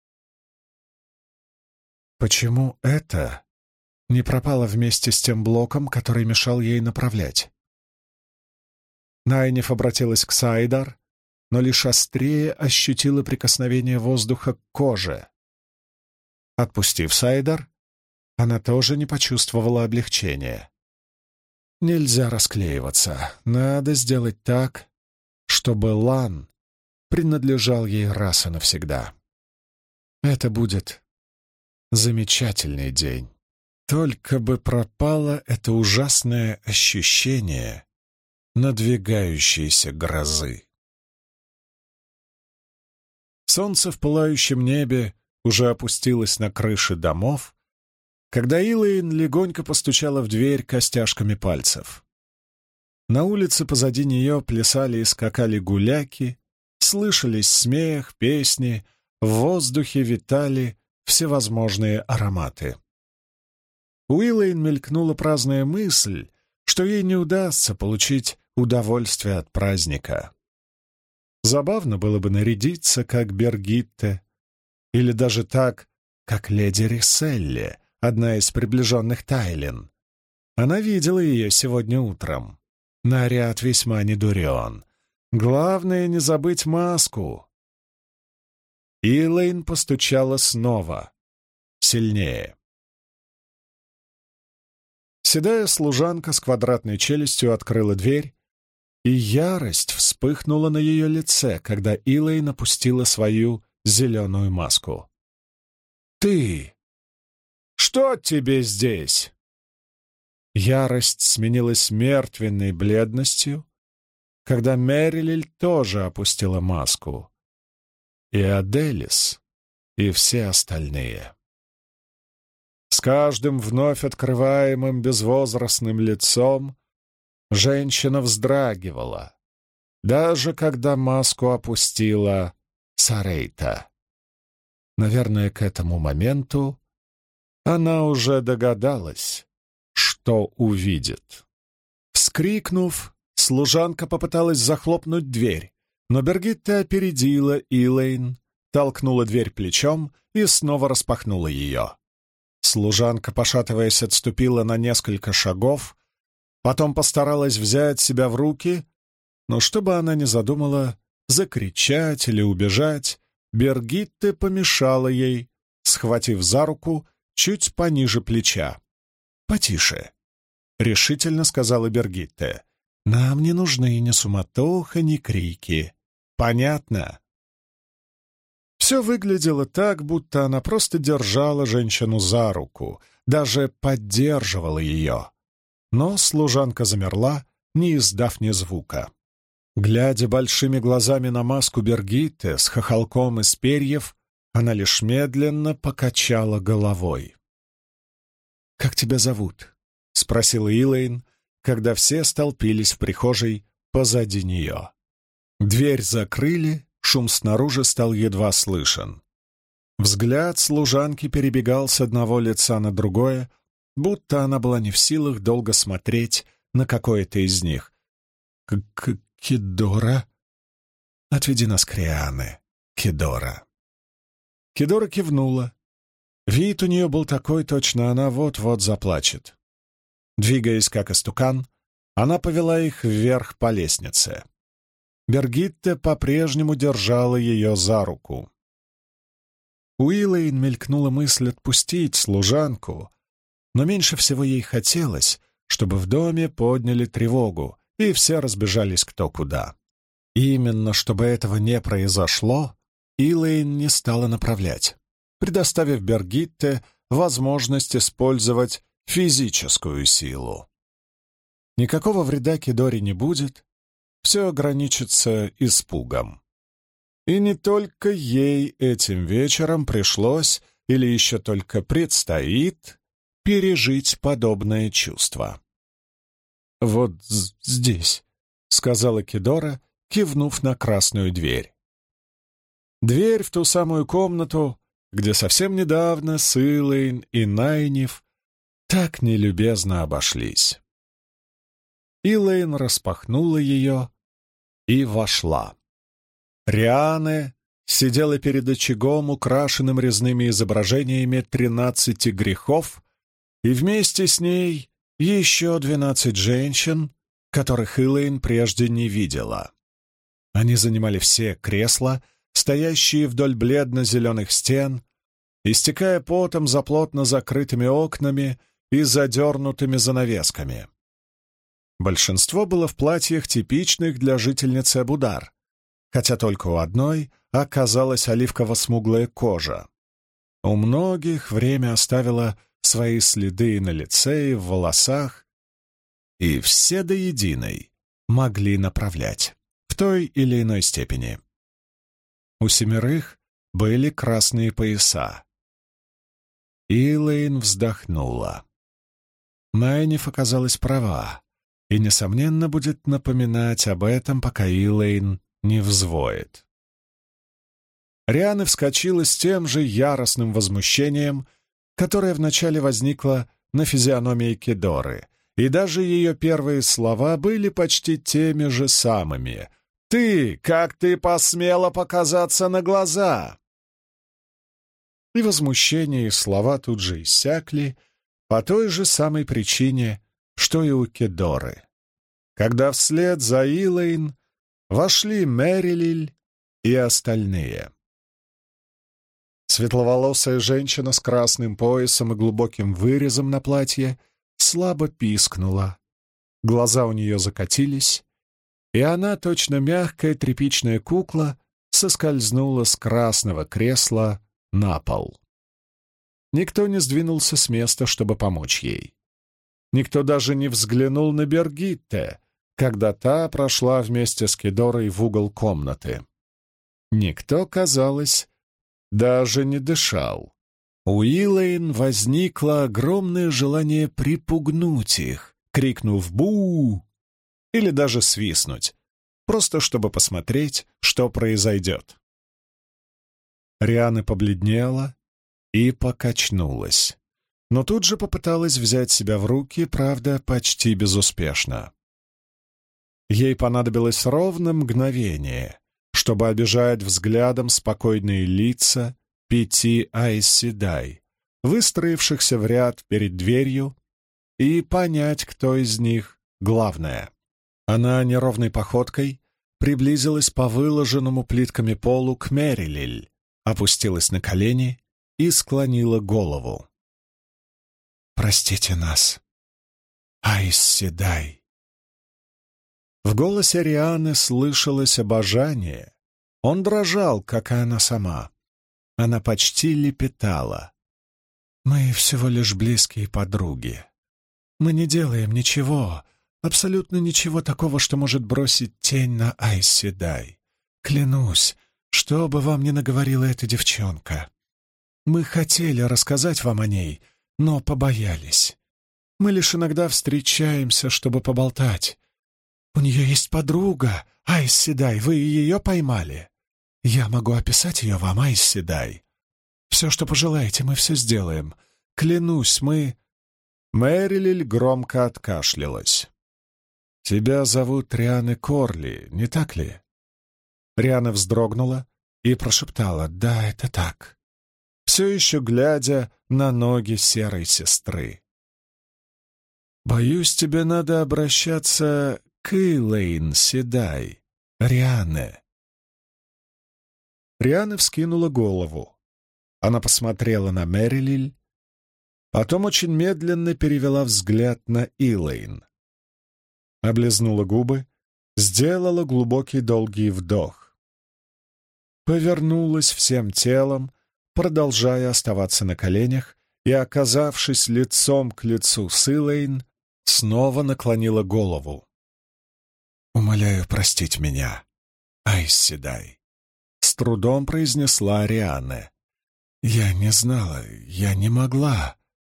Почему это не пропало вместе с тем блоком, который мешал ей направлять? Найниф обратилась к Сайдар, но лишь острее ощутила прикосновение воздуха к коже. Отпустив Сайдар, она тоже не почувствовала облегчения. Нельзя расклеиваться. Надо сделать так, чтобы Лан принадлежал ей раз и навсегда. Это будет замечательный день. Только бы пропало это ужасное ощущение надвигающейся грозы. Солнце в пылающем небе уже опустилось на крыши домов, когда Илэйн легонько постучала в дверь костяшками пальцев. На улице позади нее плясали и скакали гуляки, слышались смех, песни, в воздухе витали всевозможные ароматы. У Илэйн мелькнула праздная мысль, что ей не удастся получить удовольствие от праздника. Забавно было бы нарядиться, как Бергитте, или даже так, как леди Риселли, одна из приближенных Тайлин. Она видела ее сегодня утром. Наряд весьма недурен. Главное — не забыть маску. Илэйн постучала снова, сильнее. Седая служанка с квадратной челюстью открыла дверь, и ярость вспыхнула на ее лице, когда Илэйн опустила свою зеленую маску. «Ты! Что тебе здесь?» Ярость сменилась мертвенной бледностью, когда Мерилиль тоже опустила маску. И Аделис, и все остальные. С каждым вновь открываемым безвозрастным лицом женщина вздрагивала, даже когда маску опустила Сарейта. Наверное, к этому моменту она уже догадалась, что увидит. Вскрикнув, служанка попыталась захлопнуть дверь, но Бергитта опередила Илэйн, толкнула дверь плечом и снова распахнула ее. Служанка, пошатываясь, отступила на несколько шагов, потом постаралась взять себя в руки, но что бы она ни задумала, закричать или убежать, Бергитте помешала ей, схватив за руку чуть пониже плеча. «Потише», — решительно сказала Бергитте. «Нам не нужны ни суматоха, ни крики. Понятно?» Все выглядело так, будто она просто держала женщину за руку, даже поддерживала ее. Но служанка замерла, не издав ни звука. Глядя большими глазами на маску Бергитте с хохолком из перьев, она лишь медленно покачала головой. «Как тебя зовут?» — спросила Илэйн, когда все столпились в прихожей позади нее. Дверь закрыли, шум снаружи стал едва слышен. Взгляд служанки перебегал с одного лица на другое, будто она была не в силах долго смотреть на какое-то из них. «Кидора?» «Отведи нас к Риане, Кидора». Кидора кивнула. Вид у нее был такой, точно она вот-вот заплачет. Двигаясь как истукан, она повела их вверх по лестнице. Бергитте по-прежнему держала ее за руку. У Илэйн мелькнула мысль отпустить служанку, но меньше всего ей хотелось, чтобы в доме подняли тревогу, и все разбежались кто куда. Именно чтобы этого не произошло, Илэйн не стала направлять, предоставив Бергитте возможность использовать физическую силу. Никакого вреда Кидоре не будет, все ограничится испугом. И не только ей этим вечером пришлось, или еще только предстоит, пережить подобное чувство. «Вот здесь», — сказала Кидора, кивнув на красную дверь. Дверь в ту самую комнату, где совсем недавно Сылэйн и Найниф так нелюбезно обошлись. Илэйн распахнула ее и вошла. Риане сидела перед очагом, украшенным резными изображениями 13 грехов, и вместе с ней еще 12 женщин, которых Илэйн прежде не видела. Они занимали все кресла, стоящие вдоль бледно-зеленых стен, истекая потом за плотно закрытыми окнами и задернутыми занавесками. Большинство было в платьях, типичных для жительницы Абудар, хотя только у одной оказалась оливково-смуглая кожа. У многих время оставило свои следы и на лице, и в волосах, и все до единой могли направлять в той или иной степени. У 7 были красные пояса. Илэйн вздохнула. Найниф оказалась права и, несомненно, будет напоминать об этом, пока Илэйн не взвоет. Риана вскочила с тем же яростным возмущением, которое вначале возникло на физиономии Кидоры, и даже ее первые слова были почти теми же самыми. Как ты посмела показаться на глаза?» И возмущение и слова тут же иссякли по той же самой причине, что и у Кидоры, когда вслед за Илэйн вошли Мэрилиль и остальные. Светловолосая женщина с красным поясом и глубоким вырезом на платье слабо пискнула. Глаза у нее закатились, и она, точно мягкая тряпичная кукла, соскользнула с красного кресла на пол. Никто не сдвинулся с места, чтобы помочь ей. Никто даже не взглянул на Бергитте, когда та прошла вместе с Кидорой в угол комнаты. Никто, казалось, даже не дышал. У Илэйн возникло огромное желание припугнуть их, крикнув «Бу!» или даже свистнуть, просто чтобы посмотреть, что произойдет. Риана побледнела и покачнулась, но тут же попыталась взять себя в руки, правда, почти безуспешно. Ей понадобилось ровно мгновение, чтобы обижать взглядом спокойные лица 5 Айс-Седай, выстроившихся в ряд перед дверью, и понять, кто из них главное. Она неровной походкой приблизилась по выложенному плитками полу к Мэрилиль, опустилась на колени и склонила голову. «Простите нас, Айс-Седай». В голосе Рианы слышалось обожание. Он дрожал, как и она сама. Она почти лепетала. «Мы всего лишь близкие подруги. Мы не делаем ничего, абсолютно ничего такого, что может бросить тень на Айс-Седай. Клянусь, что бы вам ни наговорила эта девчонка. Мы хотели рассказать вам о ней, но побоялись. Мы лишь иногда встречаемся, чтобы поболтать. У нее есть подруга, Айс-Седай, вы ее поймали? Я могу описать ее вам, Айс-Седай. Все, что пожелаете, мы все сделаем. Клянусь, мы...» Мэрилиль громко откашлялась. «Тебя зовут Рианы Корли, не так ли?» Риана вздрогнула и прошептала: «Да, это так», все еще глядя на ноги серой сестры. «Боюсь, тебе надо обращаться к Илэйн Седай, Риане». Риана вскинула голову. Она посмотрела на Мэрилиль, Потом очень медленно перевела взгляд на Илэйн. Облизнула губы, сделала глубокий долгий вдох. Повернулась всем телом, продолжая оставаться на коленях, и, оказавшись лицом к лицу с Илэйн, снова наклонила голову. «Умоляю простить меня, Айс Седай», — с трудом произнесла Арианна. «Я не знала, я не могла».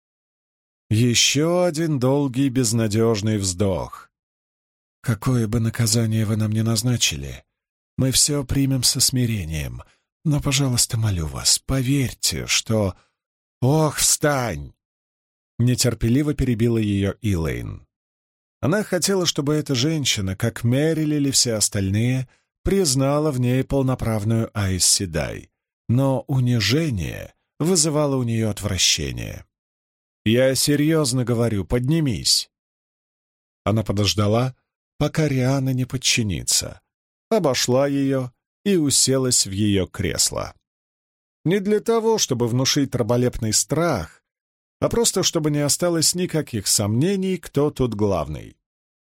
Еще один долгий безнадежный вздох. «Какое бы наказание вы нам ни назначили, мы все примем со смирением, но, пожалуйста, молю вас, поверьте, что...» «Ох, встань!» — нетерпеливо перебила ее Илэйн. Она хотела, чтобы эта женщина, как Мерриль или все остальные, признала в ней полноправную Айс Седай, но унижение вызывало у нее отвращение. «Я серьезно говорю, поднимись!» Она подождала, пока Риана не подчинится, обошла ее и уселась в ее кресло. Не для того, чтобы внушить раболепный страх, а просто чтобы не осталось никаких сомнений, кто тут главный.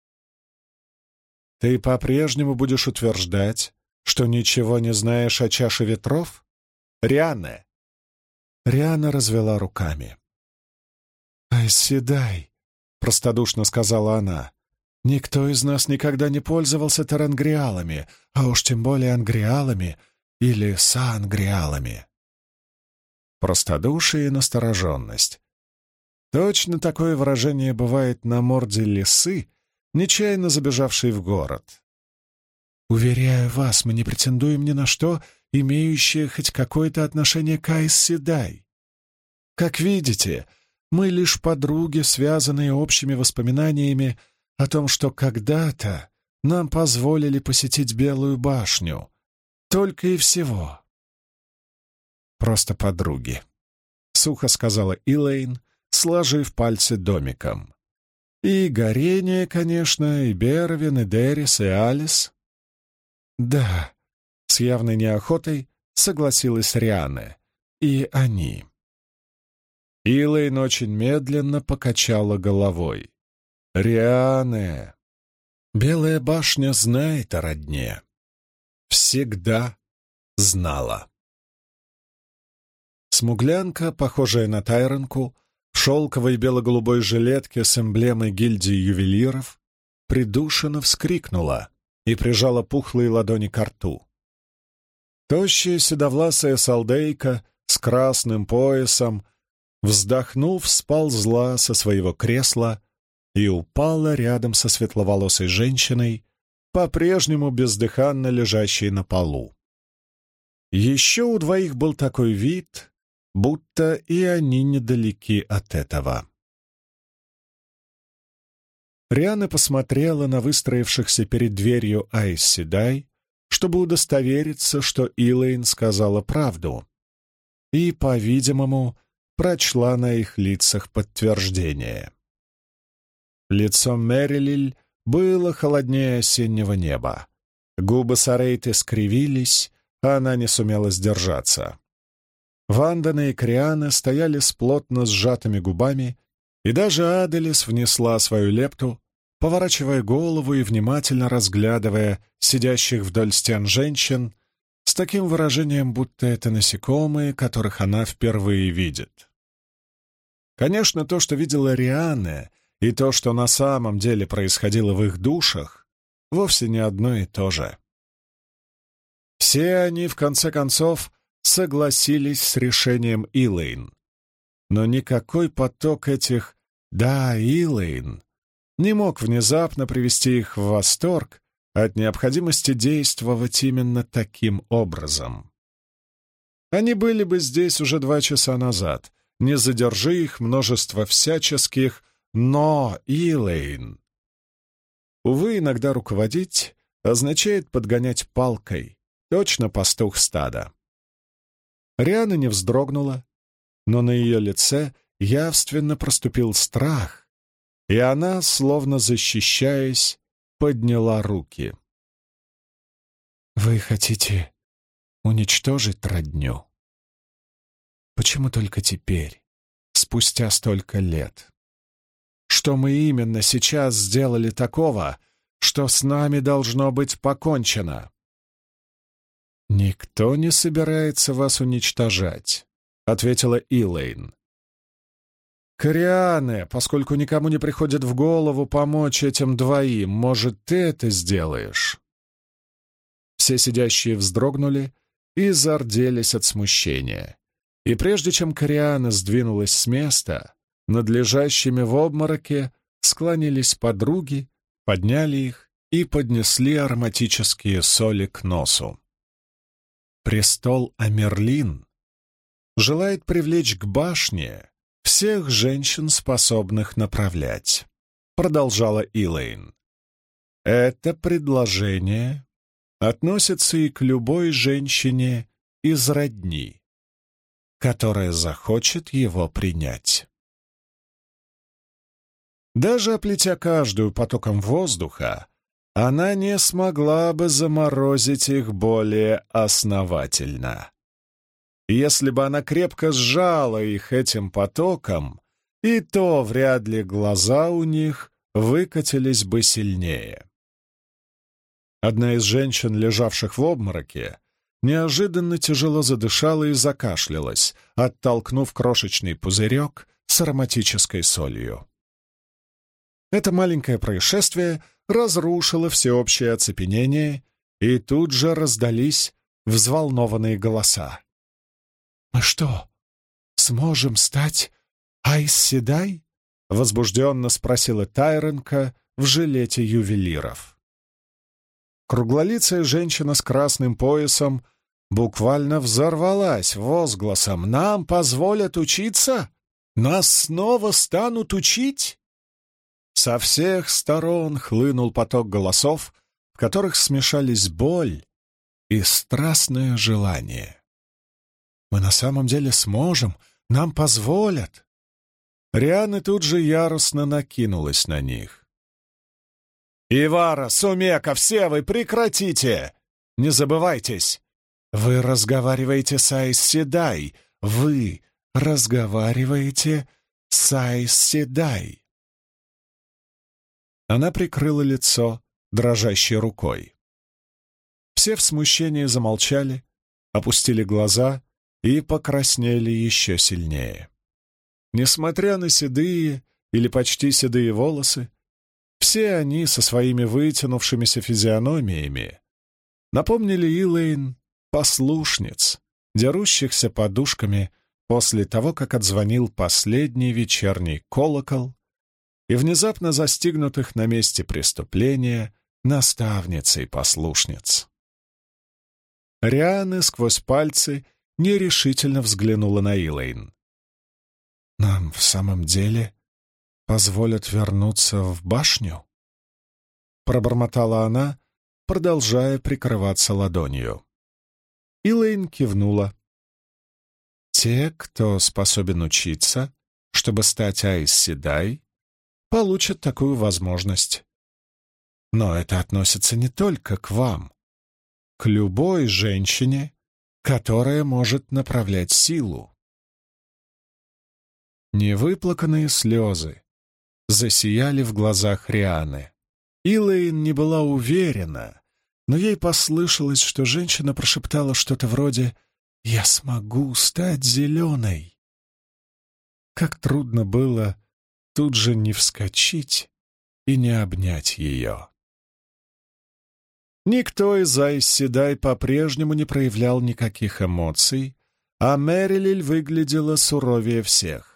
«Ты по-прежнему будешь утверждать, что ничего не знаешь о чаше ветров? Рианна!» Риана развела руками. «Айс Седай», — простодушно сказала она, — «никто из нас никогда не пользовался тарангриалами, а уж тем более ангриалами или саангриалами». Простодушие и настороженность. Точно такое выражение бывает на морде лисы, нечаянно забежавшей в город. «Уверяю вас, мы не претендуем ни на что, имеющее хоть какое-то отношение к Айс Седай. Как видите, мы лишь подруги, связанные общими воспоминаниями о том, что когда-то нам позволили посетить Белую башню. Только и всего». «Просто подруги», — сухо сказала Илэйн, сложив пальцы домиком. «И Горение, конечно, и Бервин, и Дерис, и Алис». «Да», — с явной неохотой согласилась Рианна. «И они». Илэйн очень медленно покачала головой. «Рианна, Белая башня знает о родне. Всегда знала». Смуглянка, похожая на Тайронку, в шелковой бело-голубой жилетке с эмблемой гильдии ювелиров, придушенно вскрикнула и прижала пухлые ладони к рту. Тощая седовласая солдейка с красным поясом, вздохнув, сползла со своего кресла и упала рядом со светловолосой женщиной, по-прежнему бездыханно лежащей на полу. Еще у двоих был такой вид, будто и они недалеки от этого. Рианна посмотрела на выстроившихся перед дверью Айс Седай, чтобы удостовериться, что Илэйн сказала правду, и, по-видимому, прочла на их лицах подтверждение. Лицо Мерриль было холоднее осеннего неба. Губы Сарейты скривились, а она не сумела сдержаться. Вандана и Криана стояли с плотно сжатыми губами, и даже Аделис внесла свою лепту, поворачивая голову и внимательно разглядывая сидящих вдоль стен женщин с таким выражением, будто это насекомые, которых она впервые видит. Конечно, то, что видела Рианна, и то, что на самом деле происходило в их душах, вовсе не одно и то же. Все они, в конце концов, согласились с решением Илэйн. Но никакой поток этих «да, Илэйн» не мог внезапно привести их в восторг от необходимости действовать именно таким образом. Они были бы здесь уже 2 часа назад, не задержи их множество всяческих «но, Илэйн». Увы, иногда руководить означает подгонять палкой, точно пастух стада. Рианна не вздрогнула, но на ее лице явственно проступил страх, и она, словно защищаясь, подняла руки. «Вы хотите уничтожить родню? Почему только теперь?» — спустя столько лет? Что мы именно сейчас сделали такого, что с нами должно быть покончено?» «Никто не собирается вас уничтожать», — ответила Илэйн. «Кориане, поскольку никому не приходит в голову помочь этим двоим, может, ты это сделаешь?» Все сидящие вздрогнули и зарделись от смущения. И прежде чем Кориана сдвинулась с места, над лежащими в обмороке склонились подруги, подняли их и поднесли ароматические соли к носу. «Престол Амерлин желает привлечь к башне всех женщин, способных направлять», — продолжала Илэйн. «Это предложение относится и к любой женщине из родни, которая захочет его принять. Даже оплетя каждую потоком воздуха, она не смогла бы заморозить их более основательно. Если бы она крепко сжала их этим потоком, и то вряд ли глаза у них выкатились бы сильнее. Одна из женщин, лежавших в обмороке, неожиданно тяжело задышала и закашлялась, оттолкнув крошечный пузырек с ароматической солью. Это маленькое происшествие разрушило всеобщее оцепенение, и тут же раздались взволнованные голоса. «Мы что, сможем стать Айс Седай?» — возбужденно спросила Тайренка в жилете ювелиров. Круглолицая женщина с красным поясом буквально взорвалась возгласом: «Нам позволят учиться? Нас снова станут учить?» Со всех сторон хлынул поток голосов, в которых смешались боль и страстное желание. «Мы на самом деле сможем, нам позволят!» Риана тут же яростно накинулась на них. «Ивара, Сумека, все вы прекратите! Не забывайтесь! Вы разговариваете с Айс Седай! Вы разговариваете с Айс Седай!» Она прикрыла лицо дрожащей рукой. Все в смущении замолчали, опустили глаза и покраснели еще сильнее. Несмотря на седые или почти седые волосы, все они со своими вытянувшимися физиономиями напомнили Илэйн послушниц, дерущихся подушками после того, как отзвонил последний вечерний колокол, и внезапно застигнутых на месте преступления наставницей послушниц. Риана сквозь пальцы нерешительно взглянула на Илэйн. «Нам в самом деле позволят вернуться в башню?» Пробормотала она, продолжая прикрываться ладонью. Илэйн кивнула. «Те, кто способен учиться, чтобы стать Айс Седай, получат такую возможность. Но это относится не только к вам, к любой женщине, которая может направлять силу». Невыплаканные слезы засияли в глазах Рианы. Илэйн не была уверена, но ей послышалось, что женщина прошептала что-то вроде «Я смогу стать зеленой». Как трудно было тут же не вскочить и не обнять ее. Никто из Айс Седай по-прежнему не проявлял никаких эмоций, а Мэрилиль выглядела суровее всех.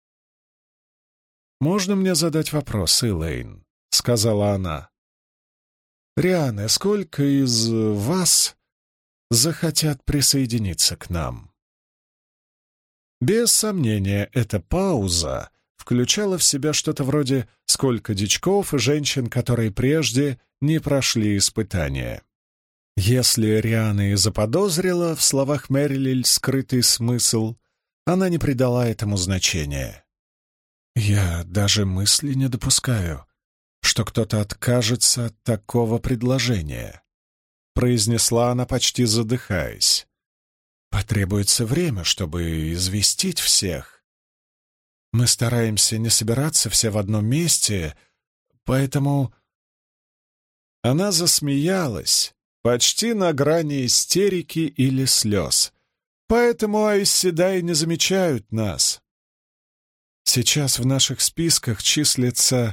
«Можно мне задать вопрос, Илэйн?» — сказала она. «Риана, сколько из вас захотят присоединиться к нам?» Без сомнения, эта пауза включала в себя что-то вроде «сколько дичков и женщин, которые прежде не прошли испытания». Если Риана и заподозрила в словах Мэрилиль скрытый смысл, она не придала этому значения. «Я даже мысли не допускаю, что кто-то откажется от такого предложения», — произнесла она, почти задыхаясь. «Потребуется время, чтобы известить всех». Мы стараемся не собираться все в одном месте, поэтому...» Она засмеялась, почти на грани истерики или слез. «Поэтому Айсседай не замечают нас. Сейчас в наших списках числится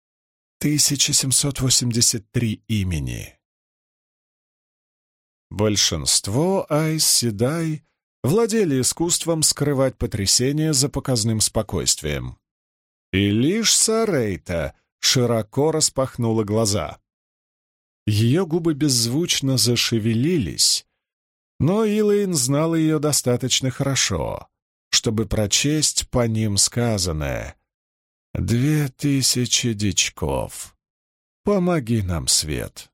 1783 имени. Большинство Айсседай владели искусством скрывать потрясение за показным спокойствием. И лишь Сарейта широко распахнула глаза. Ее губы беззвучно зашевелились, но Илэйн знал ее достаточно хорошо, чтобы прочесть по ним сказанное: 2000 дичков. Помоги нам, Свет.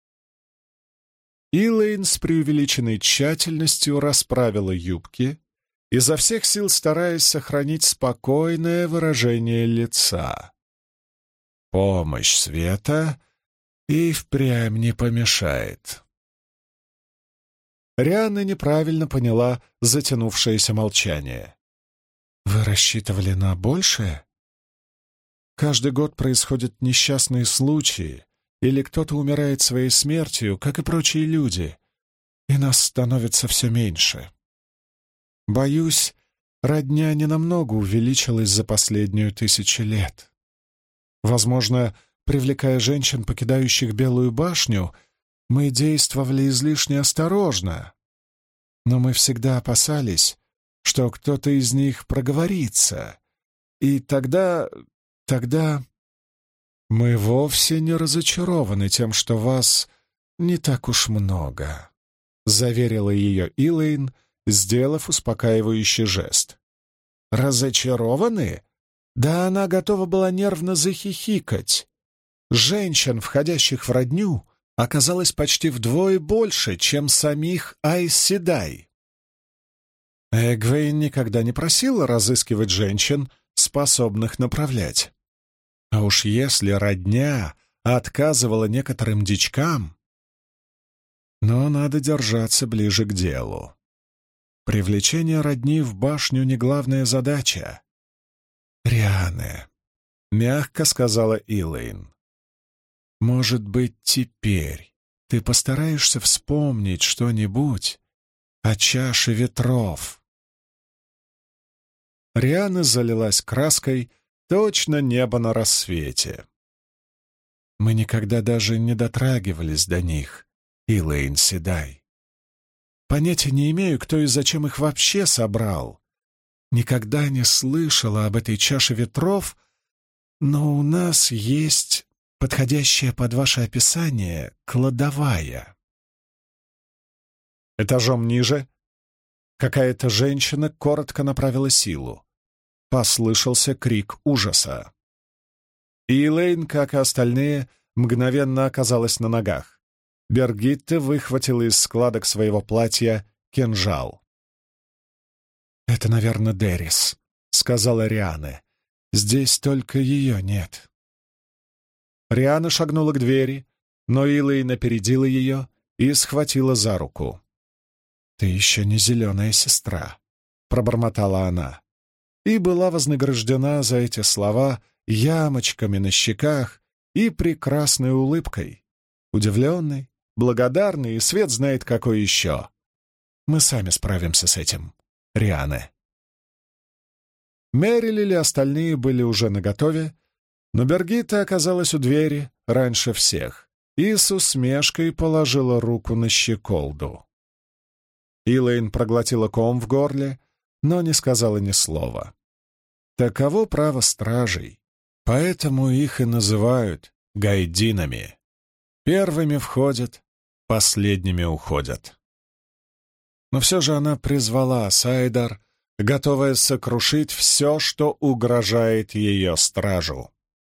Илэйн с преувеличенной тщательностью расправила юбки, изо всех сил стараясь сохранить спокойное выражение лица. Помощь Света и впрямь не помешает. Рианна неправильно поняла затянувшееся молчание. «Вы рассчитывали на большее? Каждый год происходят несчастные случаи, или кто-то умирает своей смертью, как и прочие люди, и нас становится все меньше. Боюсь, родня ненамного увеличилась за последнюю 1000 лет. Возможно, привлекая женщин, покидающих Белую башню, мы действовали излишне осторожно, но мы всегда опасались, что кто-то из них проговорится, и тогда мы вовсе не разочарованы тем, что вас не так уж много», — заверила ее Илэйн, сделав успокаивающий жест. «Разочарованы?» Да она готова была нервно захихикать. Женщин, входящих в родню, оказалось почти вдвое больше, чем самих Айсседай. Эгвейн никогда не просила разыскивать женщин, способных направлять. А уж если родня отказывала некоторым дичкам... Но надо держаться ближе к делу. Привлечение родни в башню — не главная задача. «Риане», — мягко сказала Илэйн, — «может быть, теперь ты постараешься вспомнить что-нибудь о чаше ветров?» Риана залилась краской, точно небо на рассвете. «Мы никогда даже не дотрагивались до них, Илэйн Седай. Понятия не имею, кто и зачем их вообще собрал. Никогда не слышала об этой чаше ветров, но у нас есть подходящая под ваше описание кладовая». Этажом ниже какая-то женщина коротко направила силу. Послышался крик ужаса. Илэйн, как и остальные, мгновенно оказалась на ногах. Бергитта выхватила из складок своего платья кинжал. «Это, наверное, Дерис», — сказала Риана. «Здесь только ее нет». Риана шагнула к двери, но Илэйн опередила ее и схватила за руку. «Ты еще не зеленая сестра», — пробормотала она, и была вознаграждена за эти слова ямочками на щеках и прекрасной улыбкой, удивленной, благодарной и свет знает какой еще. «Мы сами справимся с этим, Риане». Меррил или остальные были уже наготове, но Бергитта оказалась у двери раньше всех и с усмешкой положила руку на щеколду. Илэйн проглотила ком в горле, но не сказала ни слова. Таково право стражей, поэтому их и называют гайдинами. Первыми входят, последними уходят. Но все же она призвала Сайдар, готовая сокрушить все, что угрожает ее стражу.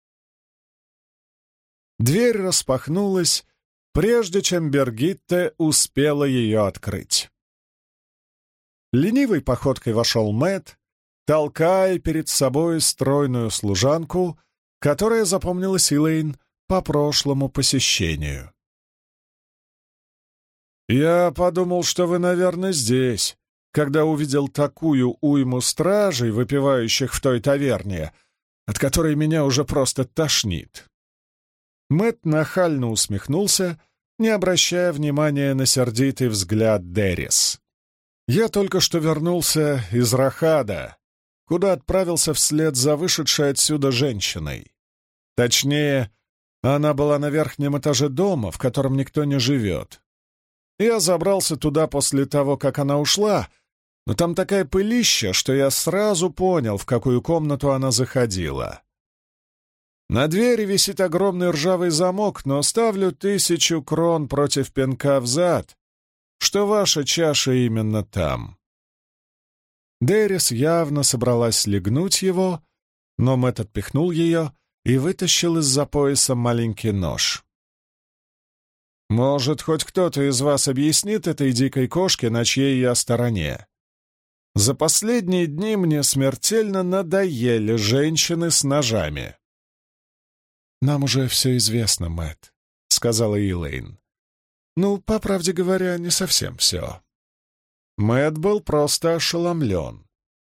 Дверь распахнулась, прежде чем Бергитта успела ее открыть. Ленивой походкой вошел Мэтт, толкая перед собой стройную служанку, которая запомнилась Илэйн по прошлому посещению. «Я подумал, что вы, наверное, здесь», когда увидел такую уйму стражей, выпивающих в той таверне, от которой меня уже просто тошнит». Мэтт нахально усмехнулся, не обращая внимания на сердитый взгляд Деррис. «Я только что вернулся из Рахада, куда отправился вслед за вышедшей отсюда женщиной. Точнее, она была на верхнем этаже дома, в котором никто не живет. Я забрался туда после того, как она ушла, но там такая пылища, что я сразу понял, в какую комнату она заходила. На двери висит огромный ржавый замок, но ставлю 1000 крон против пинка взад, что ваша чаша именно там». Деррис явно собралась легнуть его, но Мэтт отпихнул ее и вытащил из-за пояса маленький нож. «Может, хоть кто-то из вас объяснит этой дикой кошке, на чьей я стороне? За последние дни мне смертельно надоели женщины с ножами». «Нам уже все известно, Мэтт», — сказала Элейн. «Ну, по правде говоря, не совсем все». Мэтт был просто ошеломлен.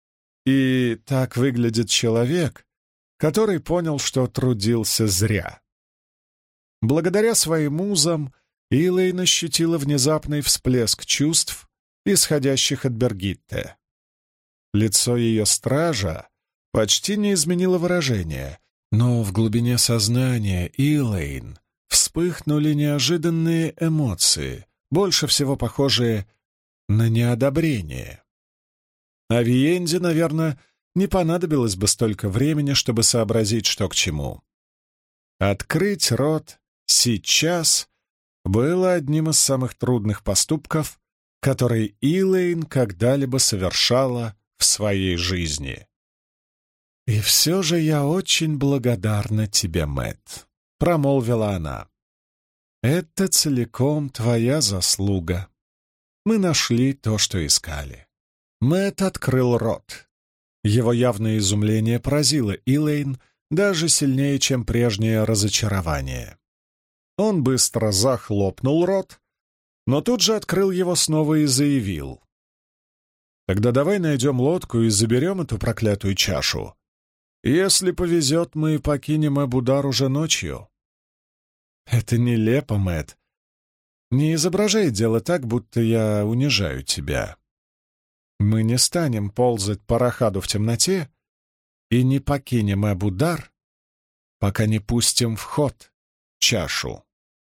И так выглядит человек, который понял, что трудился зря. Благодаря своим музам Элейн ощутила внезапный всплеск чувств, исходящих от Бергитте. Лицо ее стража почти не изменило выражение, но в глубине сознания Элейн вспыхнули неожиданные эмоции, больше всего похожие на неодобрение. А Виенде, наверное, не понадобилось бы столько времени, чтобы сообразить, что к чему. Открыть рот сейчас было одним из самых трудных поступков, которые Элейн когда-либо совершала в своей жизни. «И все же я очень благодарна тебе, Мэтт», — промолвила она. «Это целиком твоя заслуга. Мы нашли то, что искали». Мэтт открыл рот. Его явное изумление поразило Элейн даже сильнее, чем прежнее разочарование. Он быстро захлопнул рот, но тут же открыл его снова и заявил: «Тогда давай найдем лодку и заберем эту проклятую чашу. Если повезет, мы покинем Эбудар уже ночью». «Это нелепо, Мэтт. Не изображай дело так, будто я унижаю тебя. Мы не станем ползать по Рахаду в темноте и не покинем Эбудар, пока не пустим в ход чашу».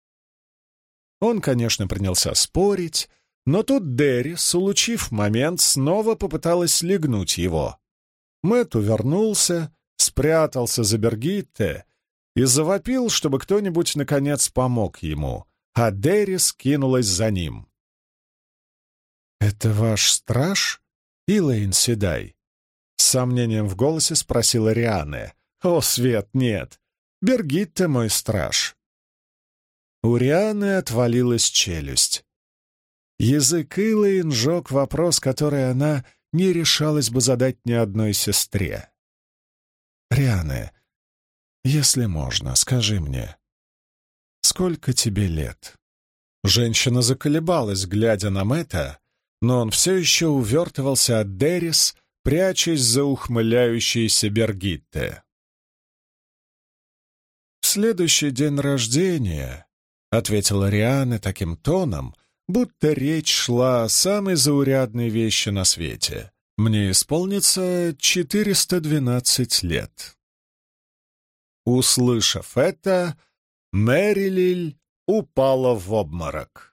Он, конечно, принялся спорить, но тут Деррис, улучив момент, снова попыталась легнуть его. Мэтт увернулся, спрятался за Бергитте и завопил, чтобы кто-нибудь, наконец, помог ему, а Деррис кинулась за ним. «Это ваш страж, Элейн Седай?» — с сомнением в голосе спросила Риане. «О, Свет, нет! Бергитте мой страж!» У Рианы отвалилась челюсть. Язык Элейн жег вопрос, который она не решалась бы задать ни одной сестре. «Риане, если можно, скажи мне, сколько тебе лет?» Женщина заколебалась, глядя на Мэтта, но он все еще увертывался от Деррис, прячась за ухмыляющейся Бергитте. «В следующий день рождения», — ответила Риана таким тоном, будто речь шла о самой заурядной вещи на свете. «Мне исполнится 412 лет». Услышав это, Мэри Лиль упала в обморок.